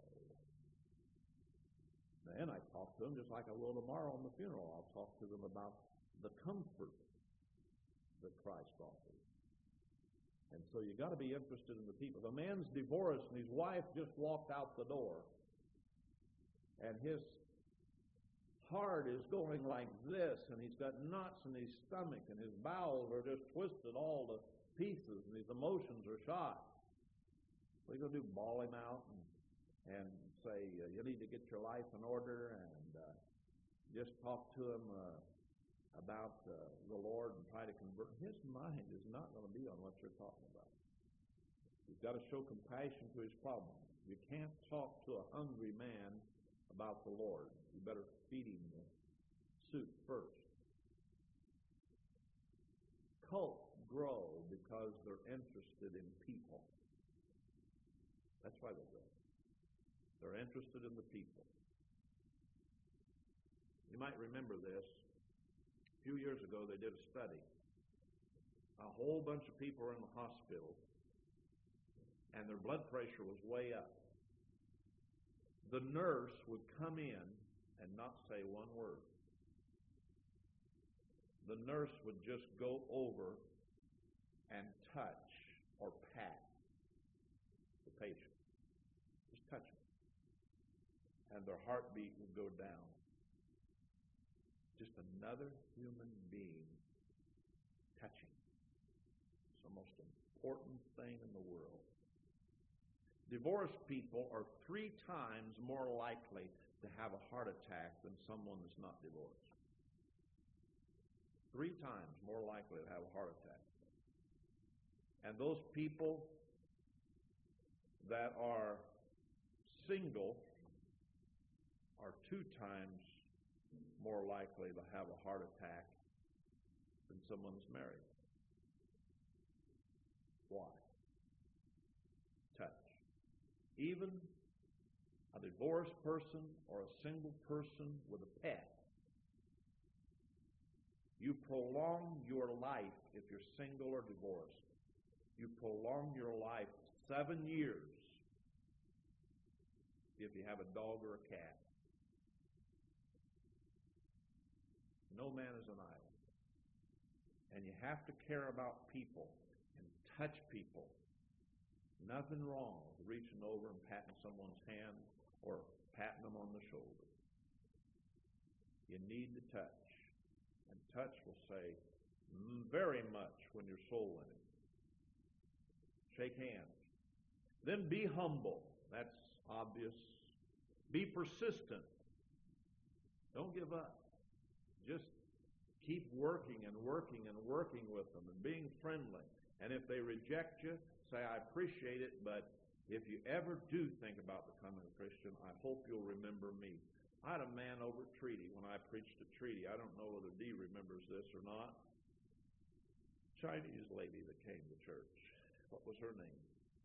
Then I talk to him just like I will tomorrow on the funeral. I'll talk to them about the comfort that Christ offers. And so you got to be interested in the people. The man's divorced and his wife just walked out the door. And his heart is going like this, and he's got knots in his stomach, and his bowels are just twisted all to pieces, and his emotions are shot. What are you going to do? Bawl him out and, and say, uh, you need to get your life in order, and uh, just talk to him uh, about uh, the Lord and try to convert. His mind is not going to be on what you're talking about. You've got to show compassion to his problem. You can't talk to a hungry man about the Lord. You better feed him the soup first. Cults grow because they're interested in people. That's why they grow. They're interested in the people. You might remember this. A few years ago, they did a study. A whole bunch of people were in the hospital, and their blood pressure was way up. The nurse would come in and not say one word. The nurse would just go over and touch or pat the patient. Just touch them. And their heartbeat would go down. Just another human being touching. It's the most important thing in the world. Divorced people are three times more likely to have a heart attack than someone that's not divorced. Three times more likely to have a heart attack. And those people that are single are two times more likely to have a heart attack than someone that's married. Why? Touch. Even a divorced person or a single person with a pet, you prolong your life if you're single or divorced. You prolong your life seven years if you have a dog or a cat. No man is an island. And you have to care about people and touch people. Nothing wrong with reaching over and patting someone's hand or patting them on the shoulder. You need to touch. And touch will say very much when you're soul winning. Shake hands. Then be humble. That's obvious. Be persistent. Don't give up. Just keep working and working and working with them and being friendly. And if they reject you, say, I appreciate it, but if you ever do think about becoming a Christian, I hope you'll remember me. I had a man over at Treaty when I preached at Treaty. I don't know whether Dee remembers this or not. Chinese lady that came to church. What was her name?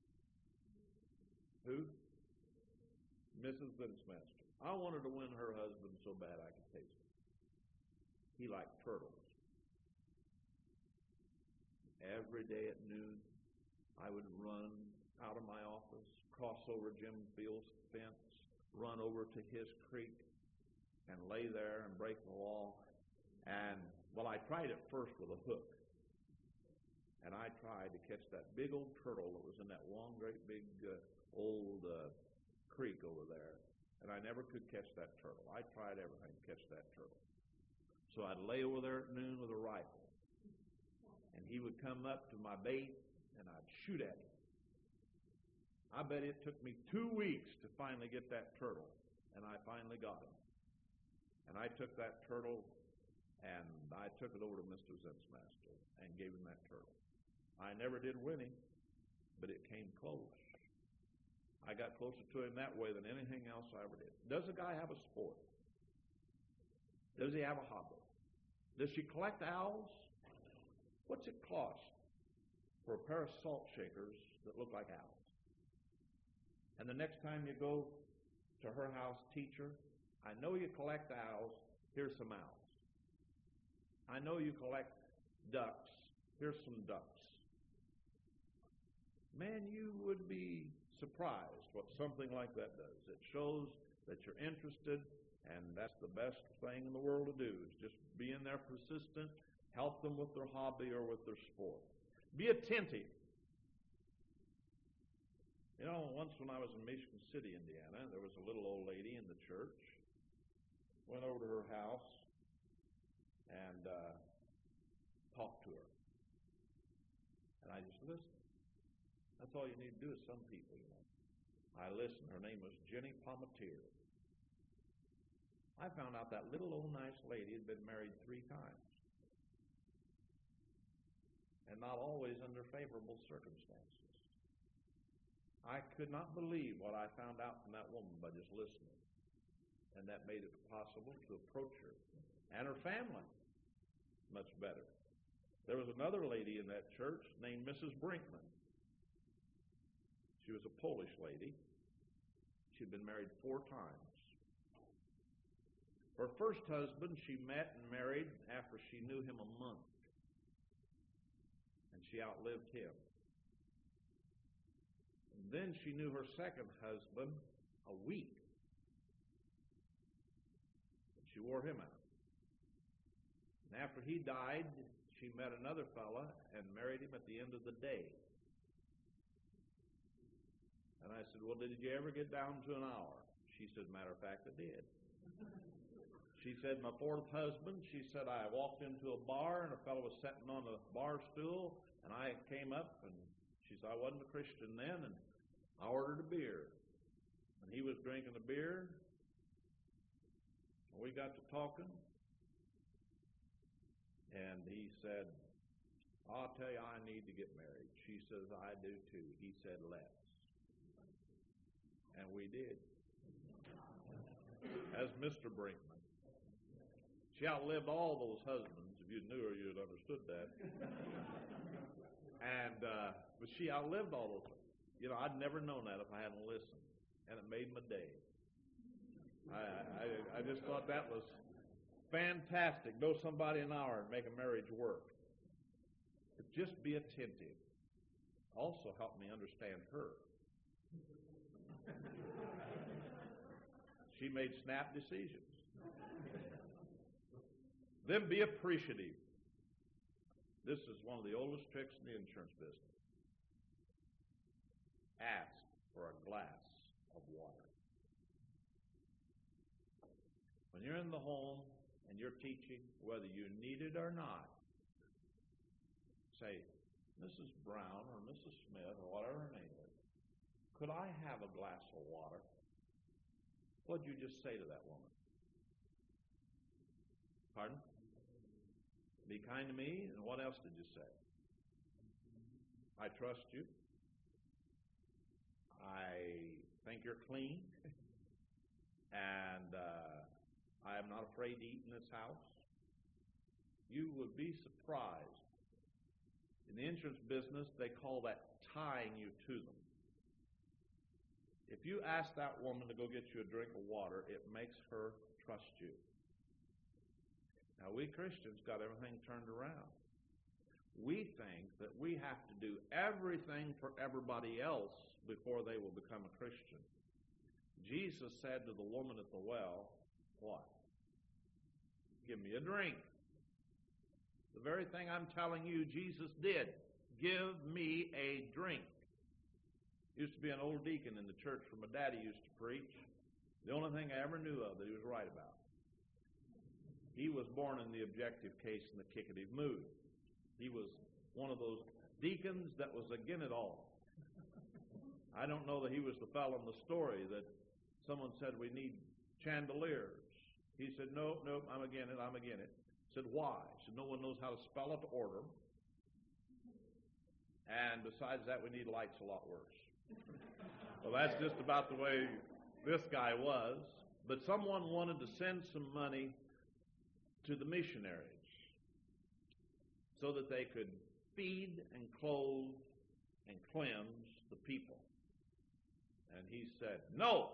Who? Missus Vincemaster. I wanted to win her husband so bad I could taste it. He liked turtles. Every day at noon, I would run out of my office, cross over Jim Field's fence, run over to his creek, and lay there and break the law. And, well, I tried it first with a hook. And I tried to catch that big old turtle that was in that one great big uh, old uh, creek over there. And I never could catch that turtle. I tried everything to catch that turtle. So I'd lay over there at noon with a rifle. And he would come up to my bait, and I'd shoot at him. I bet it took me two weeks to finally get that turtle. And I finally got him. And I took that turtle, and I took it over to Mister Zinsmaster and gave him that turtle. I never did win him, but it came close. I got closer to him that way than anything else I ever did. Does a guy have a sport? Does he have a hobby? Does she collect owls? What's it cost for a pair of salt shakers that look like owls? And the next time you go to her house, teacher, I know you collect owls, here's some owls. I know you collect ducks, here's some ducks. Man, you would be surprised what something like that does. It shows that you're interested, and that's the best thing in the world to do, is just being there persistent, help them with their hobby or with their sport. Be attentive. You know, once when I was in Michigan City, Indiana, there was a little old lady in the church. Went over to her house and uh, talked to her. And I just listened. That's all you need to do with some people, you know. I listened. Her name was Jenny Palmatier. I found out that little old nice lady had been married three times. And not always under favorable circumstances. I could not believe what I found out from that woman by just listening. And that made it possible to approach her and her family much better. There was another lady in that church named Missus Brinkman. She was a Polish lady. She'd been married four times. Her first husband she met and married after she knew him a month. And she outlived him. And then she knew her second husband a week. And she wore him out. And after he died, she met another fella and married him at the end of the day. And I said, well, did you ever get down to an hour? She said, matter of fact, I did. She said, my fourth husband, she said, I walked into a bar and a fellow was sitting on a bar stool, and I came up, and she said, I wasn't a Christian then, and I ordered a beer. And he was drinking a beer, and we got to talking, and he said, I'll tell you, I need to get married. She says, I do too. He said, let's. And we did. As Mister Brinkman. She outlived all those husbands. If you knew her, you'd understood that. and uh, but she outlived all those. You know, I'd never known that if I hadn't listened, and it made my day. I I, I just thought that was fantastic. Know somebody an hour and make a marriage work. But just be attentive. Also help me understand her. She made snap decisions. Then be appreciative. This is one of the oldest tricks in the insurance business. Ask for a glass of water. When you're in the home and you're teaching, whether you need it or not, say, Missus Brown or Missus Smith or whatever her name is, could I have a glass of water? What did you just say to that woman? Pardon? Be kind to me, and what else did you say? I trust you. I think you're clean. And uh, I am not afraid to eat in this house. You would be surprised. In the insurance business, they call that tying you to them. If you ask that woman to go get you a drink of water, it makes her trust you. Now, we Christians got everything turned around. We think that we have to do everything for everybody else before they will become a Christian. Jesus said to the woman at the well, what? Give me a drink. The very thing I'm telling you, Jesus did. Give me a drink. Used to be an old deacon in the church where my daddy used to preach. The only thing I ever knew of that he was right about. He was born in the objective case in the kickative mood. He was one of those deacons that was again it all. I don't know that he was the fellow in the story that someone said we need chandeliers. He said, no, no, I'm again it, I'm again it. I said, why? He said, no one knows how to spell it to order them. And besides that, we need lights a lot worse. Well, that's just about the way this guy was. But someone wanted to send some money to the missionaries. so that they could feed and clothe and cleanse the people. And he said, no.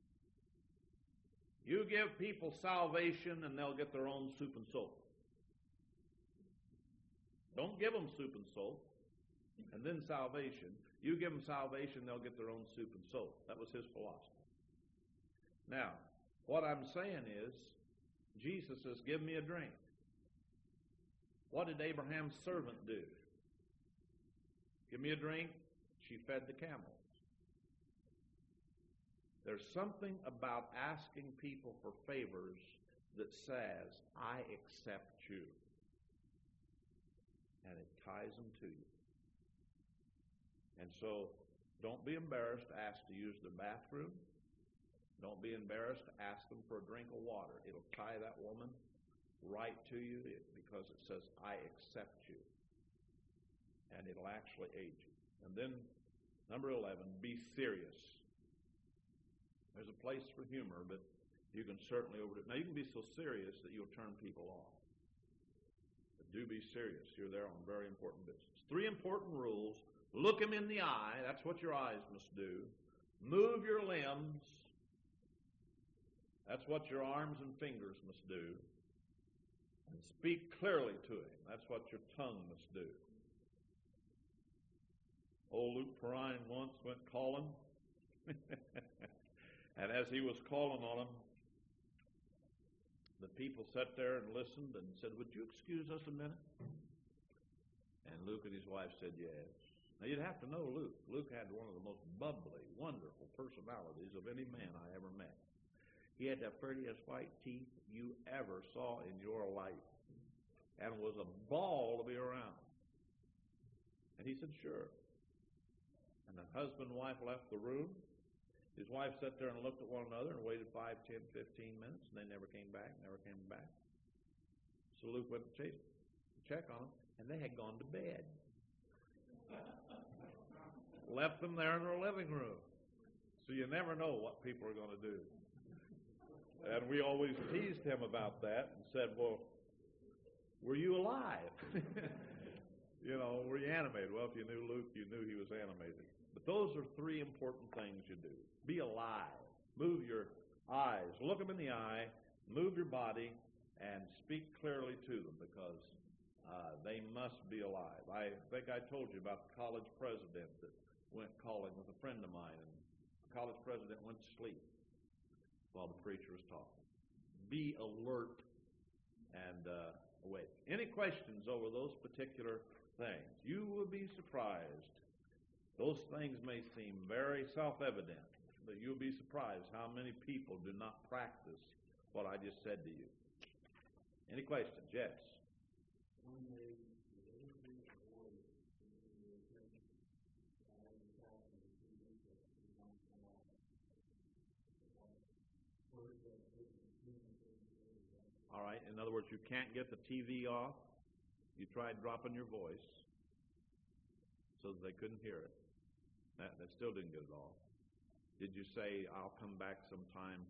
You give people salvation and they'll get their own soup and soap. Don't give them soup and soap and then salvation. You give them salvation, they'll get their own soup and soap. That was his philosophy. Now, what I'm saying is, Jesus says, give me a drink. What did Abraham's servant do? Give me a drink. She fed the camels. There's something about asking people for favors that says, I accept you. And it ties them to you. And so, don't be embarrassed to ask to use their bathroom. Don't be embarrassed to ask them for a drink of water. It'll tie that woman right to you because it says, I accept you. And it'll actually aid you. And then, number eleven, be serious. There's a place for humor, but you can certainly overdo it. Now, you can be so serious that you'll turn people off. But do be serious. You're there on very important business. Three important rules. Look him in the eye. That's what your eyes must do. Move your limbs. That's what your arms and fingers must do. And speak clearly to him. That's what your tongue must do. Old Luke Perrine once went calling. And as he was calling on them, the people sat there and listened and said, would you excuse us a minute? And Luke and his wife said, yes. Now, you'd have to know Luke. Luke had one of the most bubbly, wonderful personalities of any man I ever met. He had the prettiest white teeth you ever saw in your life and was a ball to be around. And he said, sure. And the husband and wife left the room. His wife sat there and looked at one another and waited five, ten, fifteen minutes, and they never came back, never came back. So Luke went to chase, to check on them, and they had gone to bed. Left them there in their living room. So you never know what people are going to do. And we always teased him about that and said, well, were you alive? You know, were you animated? Well, if you knew Luke, you knew he was animated. But those are three important things you do. Be alive. Move your eyes. Look them in the eye. Move your body. And speak clearly to them because uh, they must be alive. I think I told you about the college president that went calling with a friend of mine. And the college president went to sleep while the preacher was talking. Be alert and uh, awake. Any questions over those particular things? You will be surprised. Those things may seem very self-evident, but you'll be surprised how many people do not practice what I just said to you. Any questions? Yes. All right. In other words, you can't get the T V off. You tried dropping your voice so that they couldn't hear it. That, that still didn't get it off. Did you say, I'll come back sometime?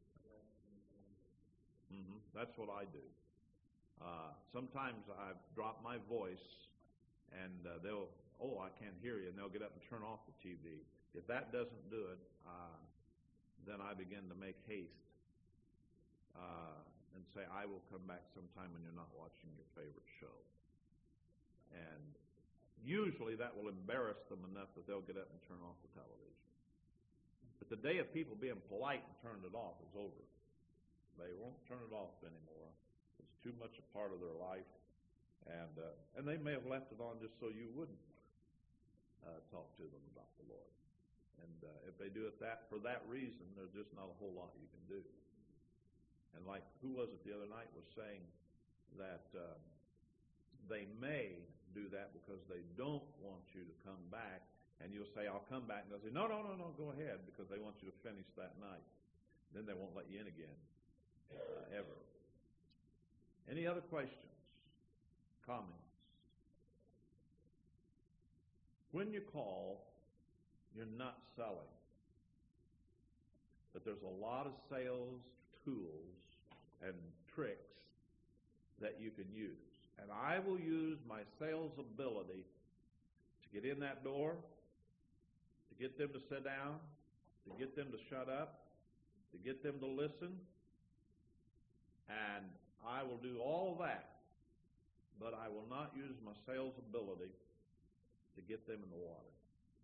Mm-hmm. That's what I do. Uh, sometimes I've dropped my voice and uh, they'll, oh, I can't hear you, and they'll get up and turn off the T V. If that doesn't do it, uh, then I begin to make haste uh, and say, I will come back sometime when you're not watching your favorite show. And usually that will embarrass them enough that they'll get up and turn off the television. But the day of people being polite and turning it off is over. They won't turn it off anymore. It's too much a part of their life. And uh, and they may have left it on just so you wouldn't uh, talk to them about the Lord. And uh, if they do it that for that reason, there's just not a whole lot you can do. And like, who was it the other night was saying that uh, they may do that because they don't want you to come back, and you'll say, I'll come back, and they'll say, no, no, no, no, go ahead, because they want you to finish that night. Then they won't let you in again, uh, ever. Any other questions? Comments? When you call, you're not selling. But there's a lot of sales tools and tricks that you can use. And I will use my sales ability to get in that door, to get them to sit down, to get them to shut up, to get them to listen. And I will do all that, but I will not use my sales ability to get them in the water.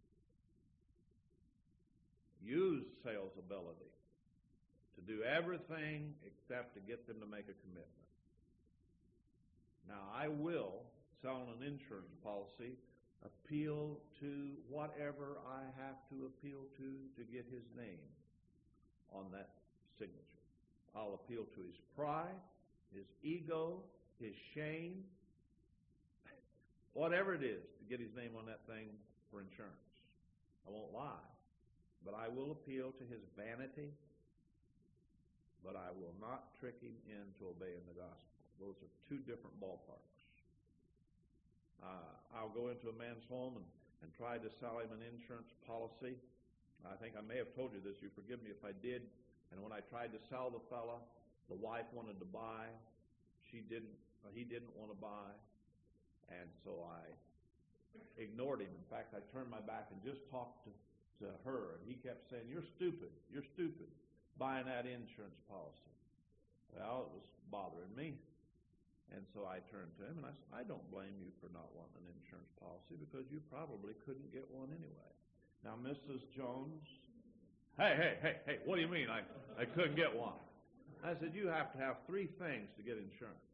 Use sales ability to do everything except to get them to make a commitment. Now, I will, selling an insurance policy, appeal to whatever I have to appeal to to get his name on that signature. I'll appeal to his pride, his ego, his shame, whatever it is to get his name on that thing for insurance. I won't lie, but I will appeal to his vanity, but I will not trick him into obeying the gospel. Those are two different ballparks. Uh, I'll go into a man's home and, and try to sell him an insurance policy. I think I may have told you this. You forgive me if I did. And when I tried to sell the fella, the wife wanted to buy. She didn't. Uh, he didn't want to buy. And so I ignored him. In fact, I turned my back and just talked to, to her. And he kept saying, "You're stupid. You're stupid buying that insurance policy." Well, it was bothering me. And so I turned to him and I said, "I don't blame you for not wanting an insurance policy because you probably couldn't get one anyway." Now, Missus Jones, hey, hey, hey, hey, what do you mean I, I couldn't get one? I said, you have to have three things to get insurance.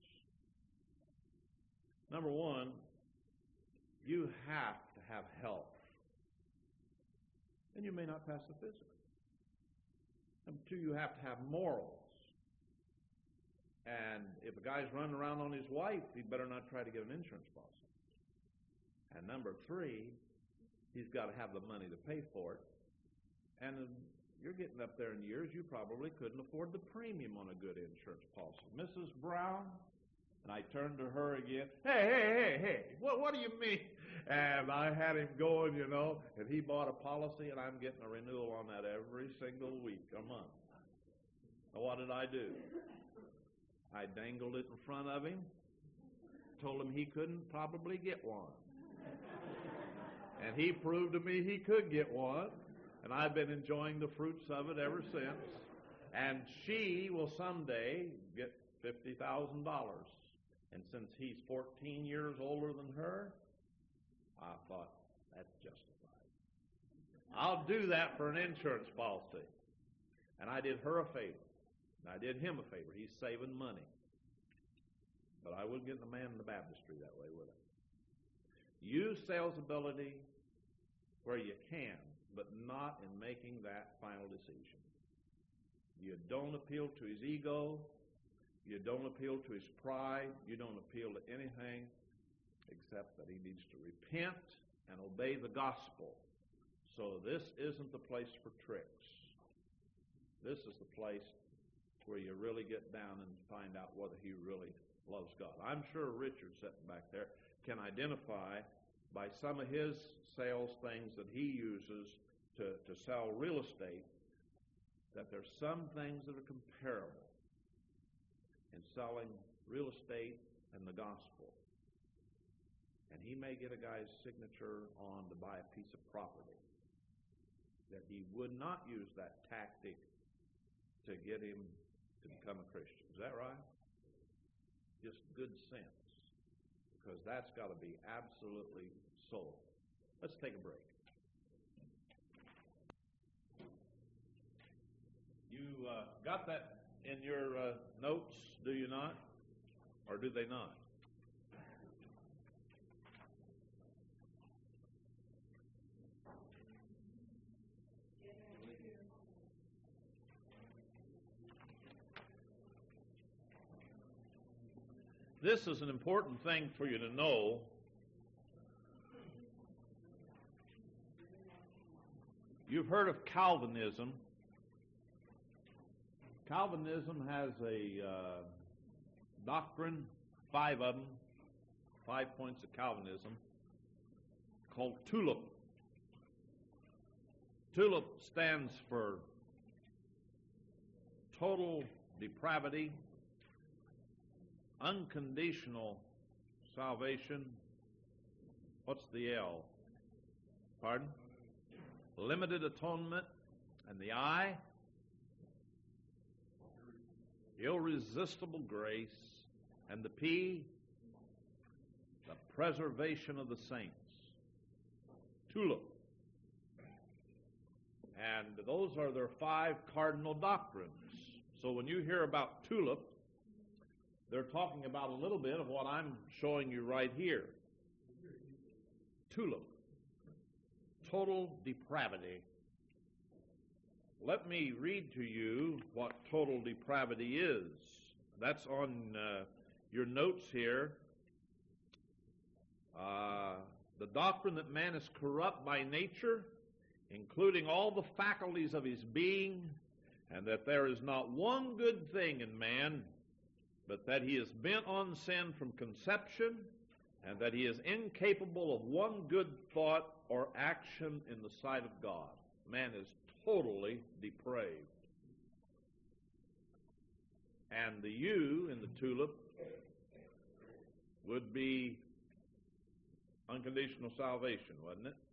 Number one, you have to have health. And you may not pass the physical. Number two, you have to have morals. And if a guy's running around on his wife, he better not try to get an insurance policy. And number three, he's got to have the money to pay for it. And you're getting up there in years, you probably couldn't afford the premium on a good insurance policy. Missus Brown, and I turned to her again, hey, hey, hey, hey, what, what do you mean? And I had him going, you know, and he bought a policy, and I'm getting a renewal on that every single week, a month. Now, what did I do? I dangled it in front of him, told him he couldn't probably get one. And he proved to me he could get one, and I've been enjoying the fruits of it ever since. And she will someday get fifty thousand dollars. And since he's fourteen years older than her, I thought, that's justified. I'll do that for an insurance policy. And I did her a favor. And I did him a favor. He's saving money. But I wouldn't get the man in the baptistry that way, would I? Use sales ability where you can, but not in making that final decision. You don't appeal to his ego. You don't appeal to his pride. You don't appeal to anything except that he needs to repent and obey the gospel. So this isn't the place for tricks. This is the place where you really get down and find out whether he really loves God. I'm sure Richard sitting back there can identify by some of his sales things that he uses to, to sell real estate that there's some things that are comparable in selling real estate and the gospel. And he may get a guy's signature on to buy a piece of property that he would not use that tactic to get him to become a Christian. Is that right? Just good sense. Because that's got to be absolutely sold. Let's take a break. You uh, got that in your uh, notes, do you not? Or do they not? This is an important thing for you to know. You've heard of Calvinism. Calvinism has a uh, doctrine, five of them, five points of Calvinism, called TULIP. TULIP stands for total depravity, unconditional salvation. What's the L? Pardon? Limited atonement. And the I? Irresistible grace. And the P? The preservation of the saints. Tulip. And those are their five cardinal doctrines. So when you hear about tulip, they're talking about a little bit of what I'm showing you right here. Tulip. Total depravity. Let me read to you what total depravity is. That's on uh, your notes here. Uh, the doctrine that man is corrupt by nature, including all the faculties of his being, and that there is not one good thing in man, but that he is bent on sin from conception, and that he is incapable of one good thought or action in the sight of God. Man is totally depraved. And the U in the tulip would be unconditional salvation, wouldn't it?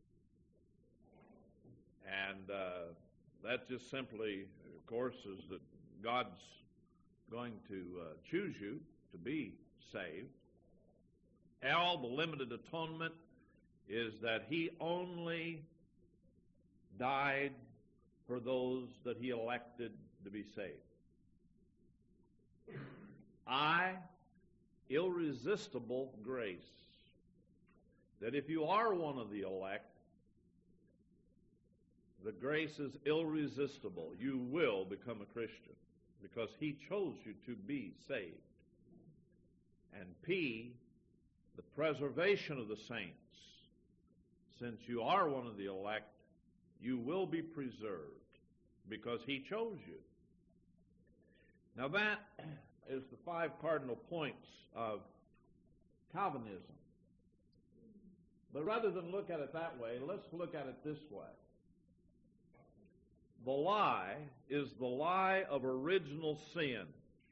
And uh, that just simply, of course, is that God's going to uh, choose you to be saved. L, the limited atonement, is that he only died for those that he elected to be saved. I, irresistible grace, that if you are one of the elect, the grace is irresistible. You will become a Christian because he chose you to be saved. And P, the preservation of the saints. Since you are one of the elect, you will be preserved because he chose you. Now that is the five cardinal points of Calvinism. But rather than look at it that way, let's look at it this way. The lie is the lie of original sin.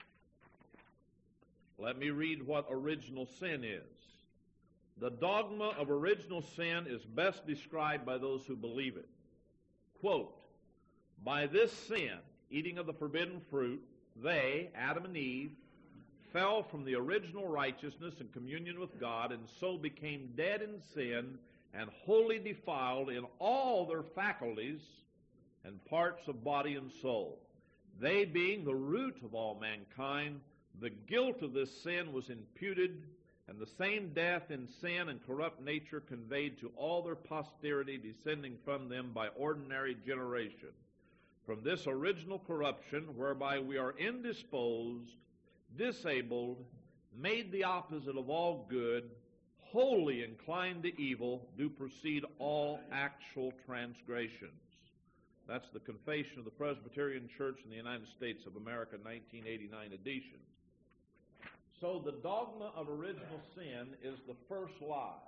Let me read what original sin is. The dogma of original sin is best described by those who believe it. Quote, by this sin, eating of the forbidden fruit, they, Adam and Eve, fell from the original righteousness and communion with God, and so became dead in sin and wholly defiled in all their faculties and parts of body and soul. They, being the root of all mankind, the guilt of this sin was imputed, and the same death in sin and corrupt nature conveyed to all their posterity descending from them by ordinary generation. From this original corruption, whereby we are indisposed, disabled, made the opposite of all good, wholly inclined to evil, do proceed all actual transgressions. That's the Confession of the Presbyterian Church in the United States of America, nineteen eighty-nine edition. So the dogma of original sin is the first lie.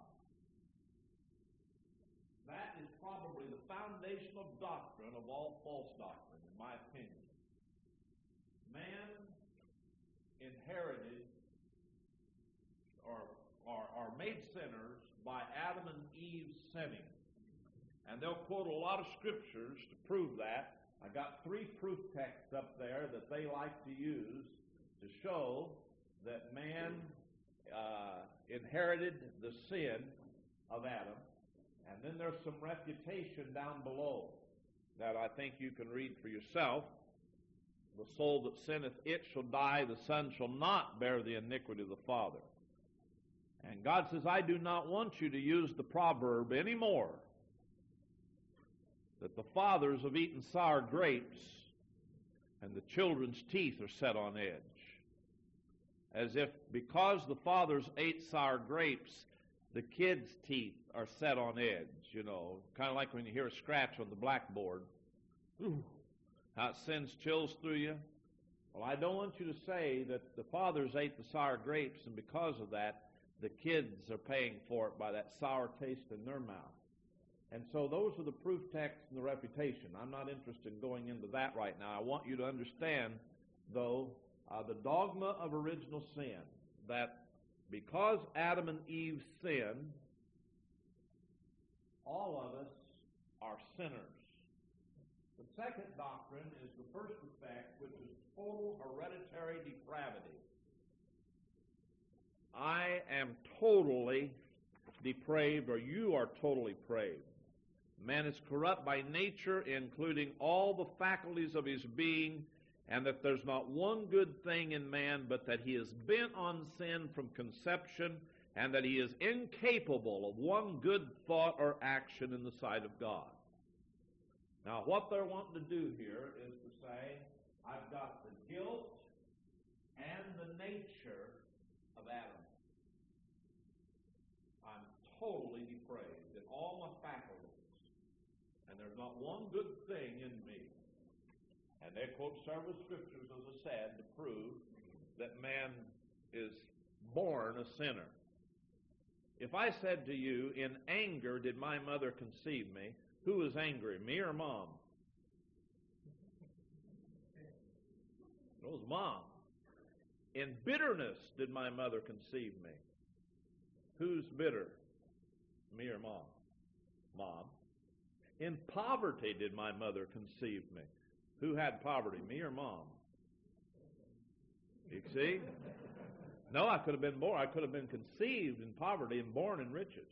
That is probably the foundational doctrine of all false doctrine, in my opinion. Man inherited or, or, or made sinners by Adam and Eve sinning. And they'll quote a lot of scriptures to prove that. I got three proof texts up there that they like to use to show that man uh, inherited the sin of Adam. And then there's some refutation down below that I think you can read for yourself. The soul that sinneth, it shall die. The son shall not bear the iniquity of the father. And God says, I do not want you to use the proverb anymore that the fathers have eaten sour grapes and the children's teeth are set on edge. As if because the fathers ate sour grapes, the kids' teeth are set on edge, you know, kind of like when you hear a scratch on the blackboard. Ooh, how it sends chills through you. Well, I don't want you to say that the fathers ate the sour grapes, and because of that, the kids are paying for it by that sour taste in their mouth. And so those are the proof texts and the refutation. I'm not interested in going into that right now. I want you to understand, though, uh, the dogma of original sin, that because Adam and Eve sinned, all of us are sinners. The second doctrine is the first effect, which is total hereditary depravity. I am totally depraved, or you are totally depraved. Man is corrupt by nature, including all the faculties of his being, and that there's not one good thing in man, but that he is bent on sin from conception, and that he is incapable of one good thought or action in the sight of God. Now, what they're wanting to do here is to say, I've got the guilt and the nature of Adam. I'm totally depraved in all my faculties, and there's not one good thing in me. And they quote several scriptures, as I said, to prove that man is born a sinner. If I said to you, in anger did my mother conceive me, who was angry, me or Mom? It was Mom. In bitterness did my mother conceive me. Who's bitter, me or Mom? Mom. In poverty did my mother conceive me. Who had poverty, me or Mom? You see? No, I could have been born. I could have been conceived in poverty and born in riches.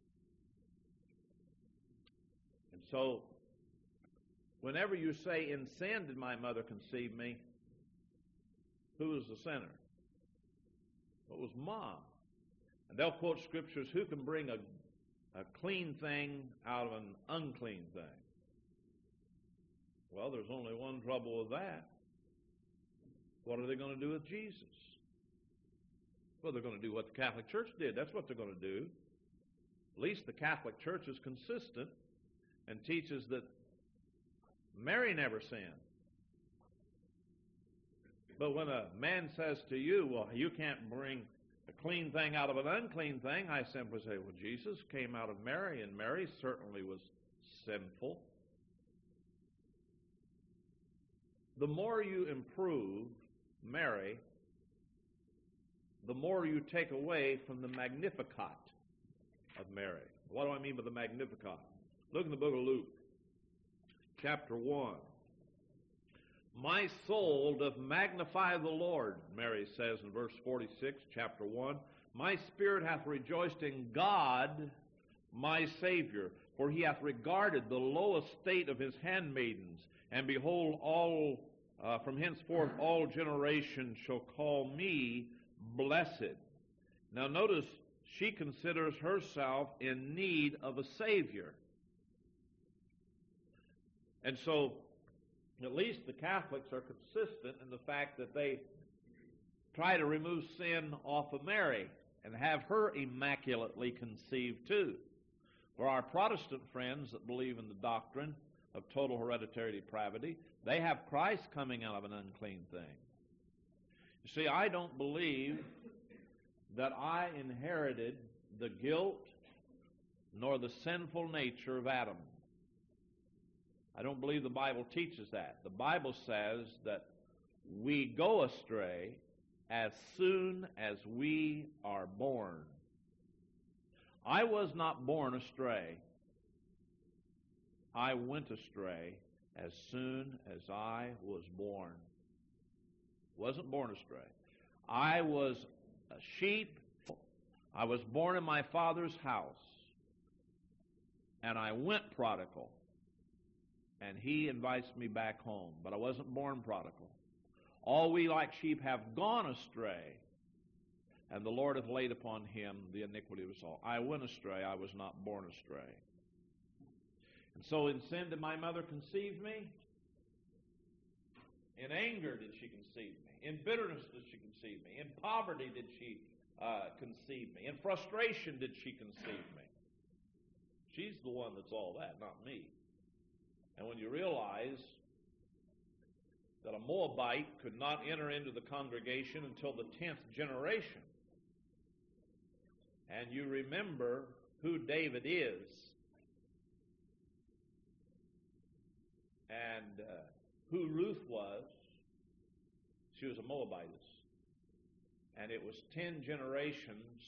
And so, whenever you say, in sin did my mother conceive me, who was the sinner? It was Mom. And they'll quote scriptures, who can bring a, a clean thing out of an unclean thing? Well, there's only one trouble with that. What are they going to do with Jesus? Well, they're going to do what the Catholic Church did. That's what they're going to do. At least the Catholic Church is consistent and teaches that Mary never sinned. But when a man says to you, well, you can't bring a clean thing out of an unclean thing, I simply say, well, Jesus came out of Mary, and Mary certainly was sinful. The more you improve Mary, the more you take away from the Magnificat of Mary. What do I mean by the Magnificat? Look in the book of Luke, chapter one. My soul doth magnify the Lord, Mary says in verse forty-six, chapter one. My spirit hath rejoiced in God, my Savior, for he hath regarded the low estate of his handmaidens. And behold, all uh, from henceforth all generations shall call me blessed. Now notice, she considers herself in need of a Savior. And so, at least the Catholics are consistent in the fact that they try to remove sin off of Mary and have her immaculately conceived too. For our Protestant friends that believe in the doctrine of total hereditary depravity, they have Christ coming out of an unclean thing. You see, I don't believe that I inherited the guilt nor the sinful nature of Adam. I don't believe the Bible teaches that. The Bible says that we go astray as soon as we are born. I was not born astray. I went astray as soon as I was born. Wasn't born astray. I was a sheep. I was born in my father's house. And I went prodigal. And he invites me back home. But I wasn't born prodigal. All we like sheep have gone astray. And the Lord hath laid upon him the iniquity of us all. I went astray. I was not born astray. And so in sin did my mother conceive me? In anger did she conceive me? In bitterness did she conceive me? In poverty did she uh, conceive me? In frustration did she conceive me? She's the one that's all that, not me. And when you realize that a Moabite could not enter into the congregation until the tenth generation, and you remember who David is, and uh, who Ruth was, she was a Moabitess. and it was ten generations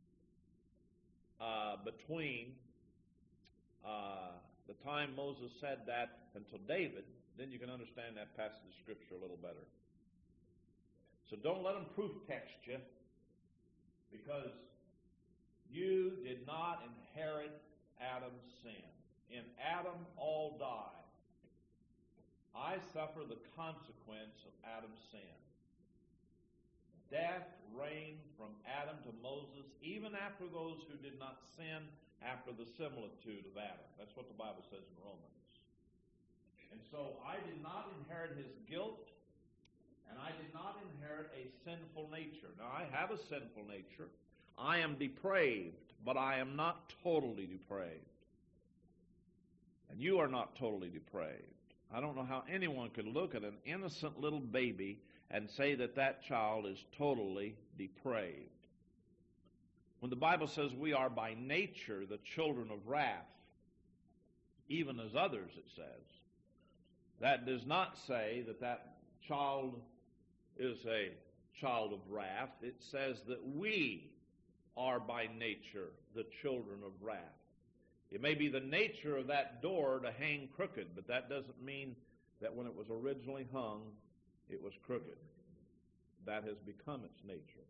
uh, between uh, the time Moses said that until David, then you can understand that passage of Scripture a little better. So don't let them proof text you, because you did not inherit Adam's sin. In Adam all die. I suffer the consequence of Adam's sin. Death reigned from Adam to Moses, even after those who did not sin after the similitude of Adam. That's what the Bible says in Romans. And so I did not inherit his guilt, and I did not inherit a sinful nature. Now, I have a sinful nature. I am depraved, but I am not totally depraved. And you are not totally depraved. I don't know how anyone could look at an innocent little baby and say that that child is totally depraved. When the Bible says we are by nature the children of wrath, even as others, it says, that does not say that that child is a child of wrath. It says that we are by nature the children of wrath. It may be the nature of that door to hang crooked, but that doesn't mean that when it was originally hung, it was crooked. That has become its nature.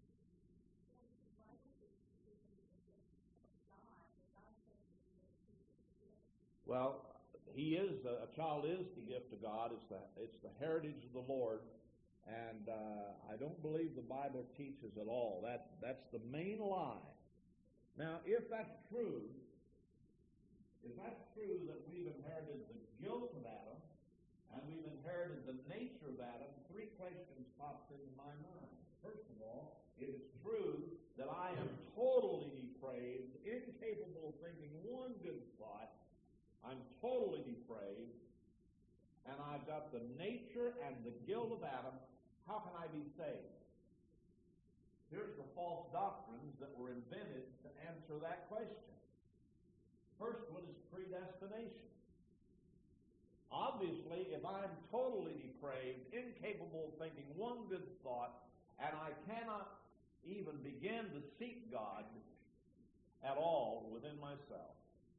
Well, he is, a child is the gift of God. It's the, it's the heritage of the Lord. And uh, I don't believe the Bible teaches at all. That, that's the main lie. Now, if that's true, if that's true that we've inherited the guilt of Adam, and we've inherited the nature of Adam, three questions popped into my mind. First of all, it is true that I am totally depraved, incapable of thinking one good thought. I'm totally depraved, and I've got the nature and the guilt of Adam. How can I be saved? Here's the false doctrines that were invented to answer that question. First one is predestination. Obviously, if I'm totally depraved, incapable of thinking one good thought, and I cannot even begin to seek God at all within myself,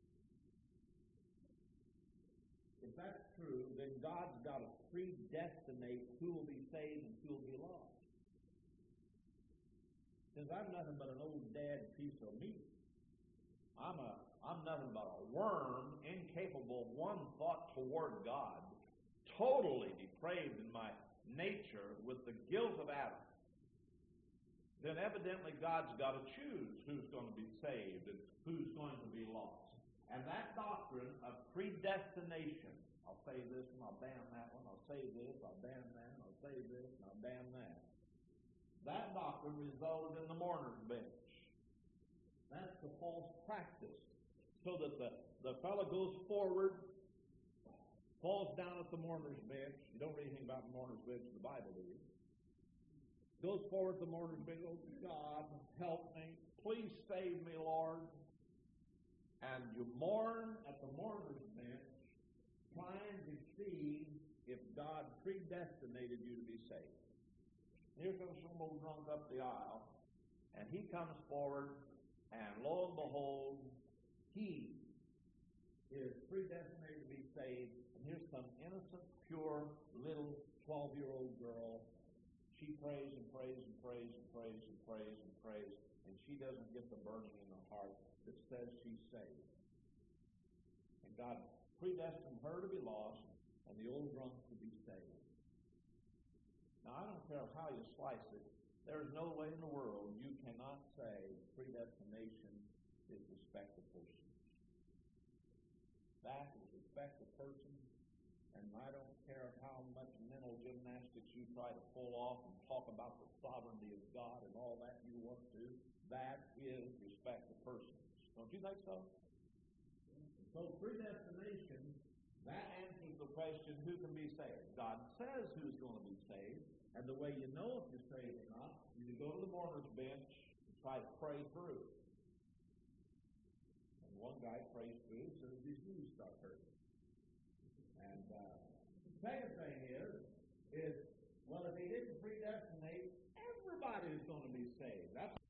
if that's true, then God's got to predestinate who will be saved and who will be lost. Since I'm nothing but an old dead piece of meat, I'm a I'm nothing but a worm, incapable of one thought toward God, totally depraved in my nature with the guilt of Adam. Then evidently God's got to choose who's going to be saved and who's going to be lost. And that doctrine of predestination, I'll say this and I'll ban that one, I'll say this, I'll ban that, I'll say this and I'll ban that. That doctrine resulted in the mourner's bench. That's the false practice. So that the, the fellow goes forward, falls down at the mourner's bench. You don't read anything about the mourner's bench in the Bible, do you? Goes forward to the mourner's bench, oh God, help me. Please save me, Lord. And you mourn at the mourner's bench, trying to see if God predestinated you to be saved. Here comes some old drunk up the aisle, and he comes forward, and lo and behold, he is predestinated to be saved. And here's some innocent, pure, little twelve-year-old girl. She prays and prays and prays and prays and prays and prays, and she doesn't get the burning in her heart that says she's saved. And God predestined her to be lost and the old drunk to be saved. Now, I don't care how you slice it. There is no way in the world you cannot say predestination is respect of persons. That is respect of persons, and I don't care how much mental gymnastics you try to pull off and talk about the sovereignty of God and all that you want to. That is respect of persons. Don't you think so? So predestination, that answers the question, who can be saved? God says who's going to be saved, and the way you know if you're saved or not is you go to the mourner's bench and try to pray through. And one guy prays through as soon as his knees start hurting. And uh, the second thing is, is, well, if he didn't predestinate, everybody is going to be saved. That's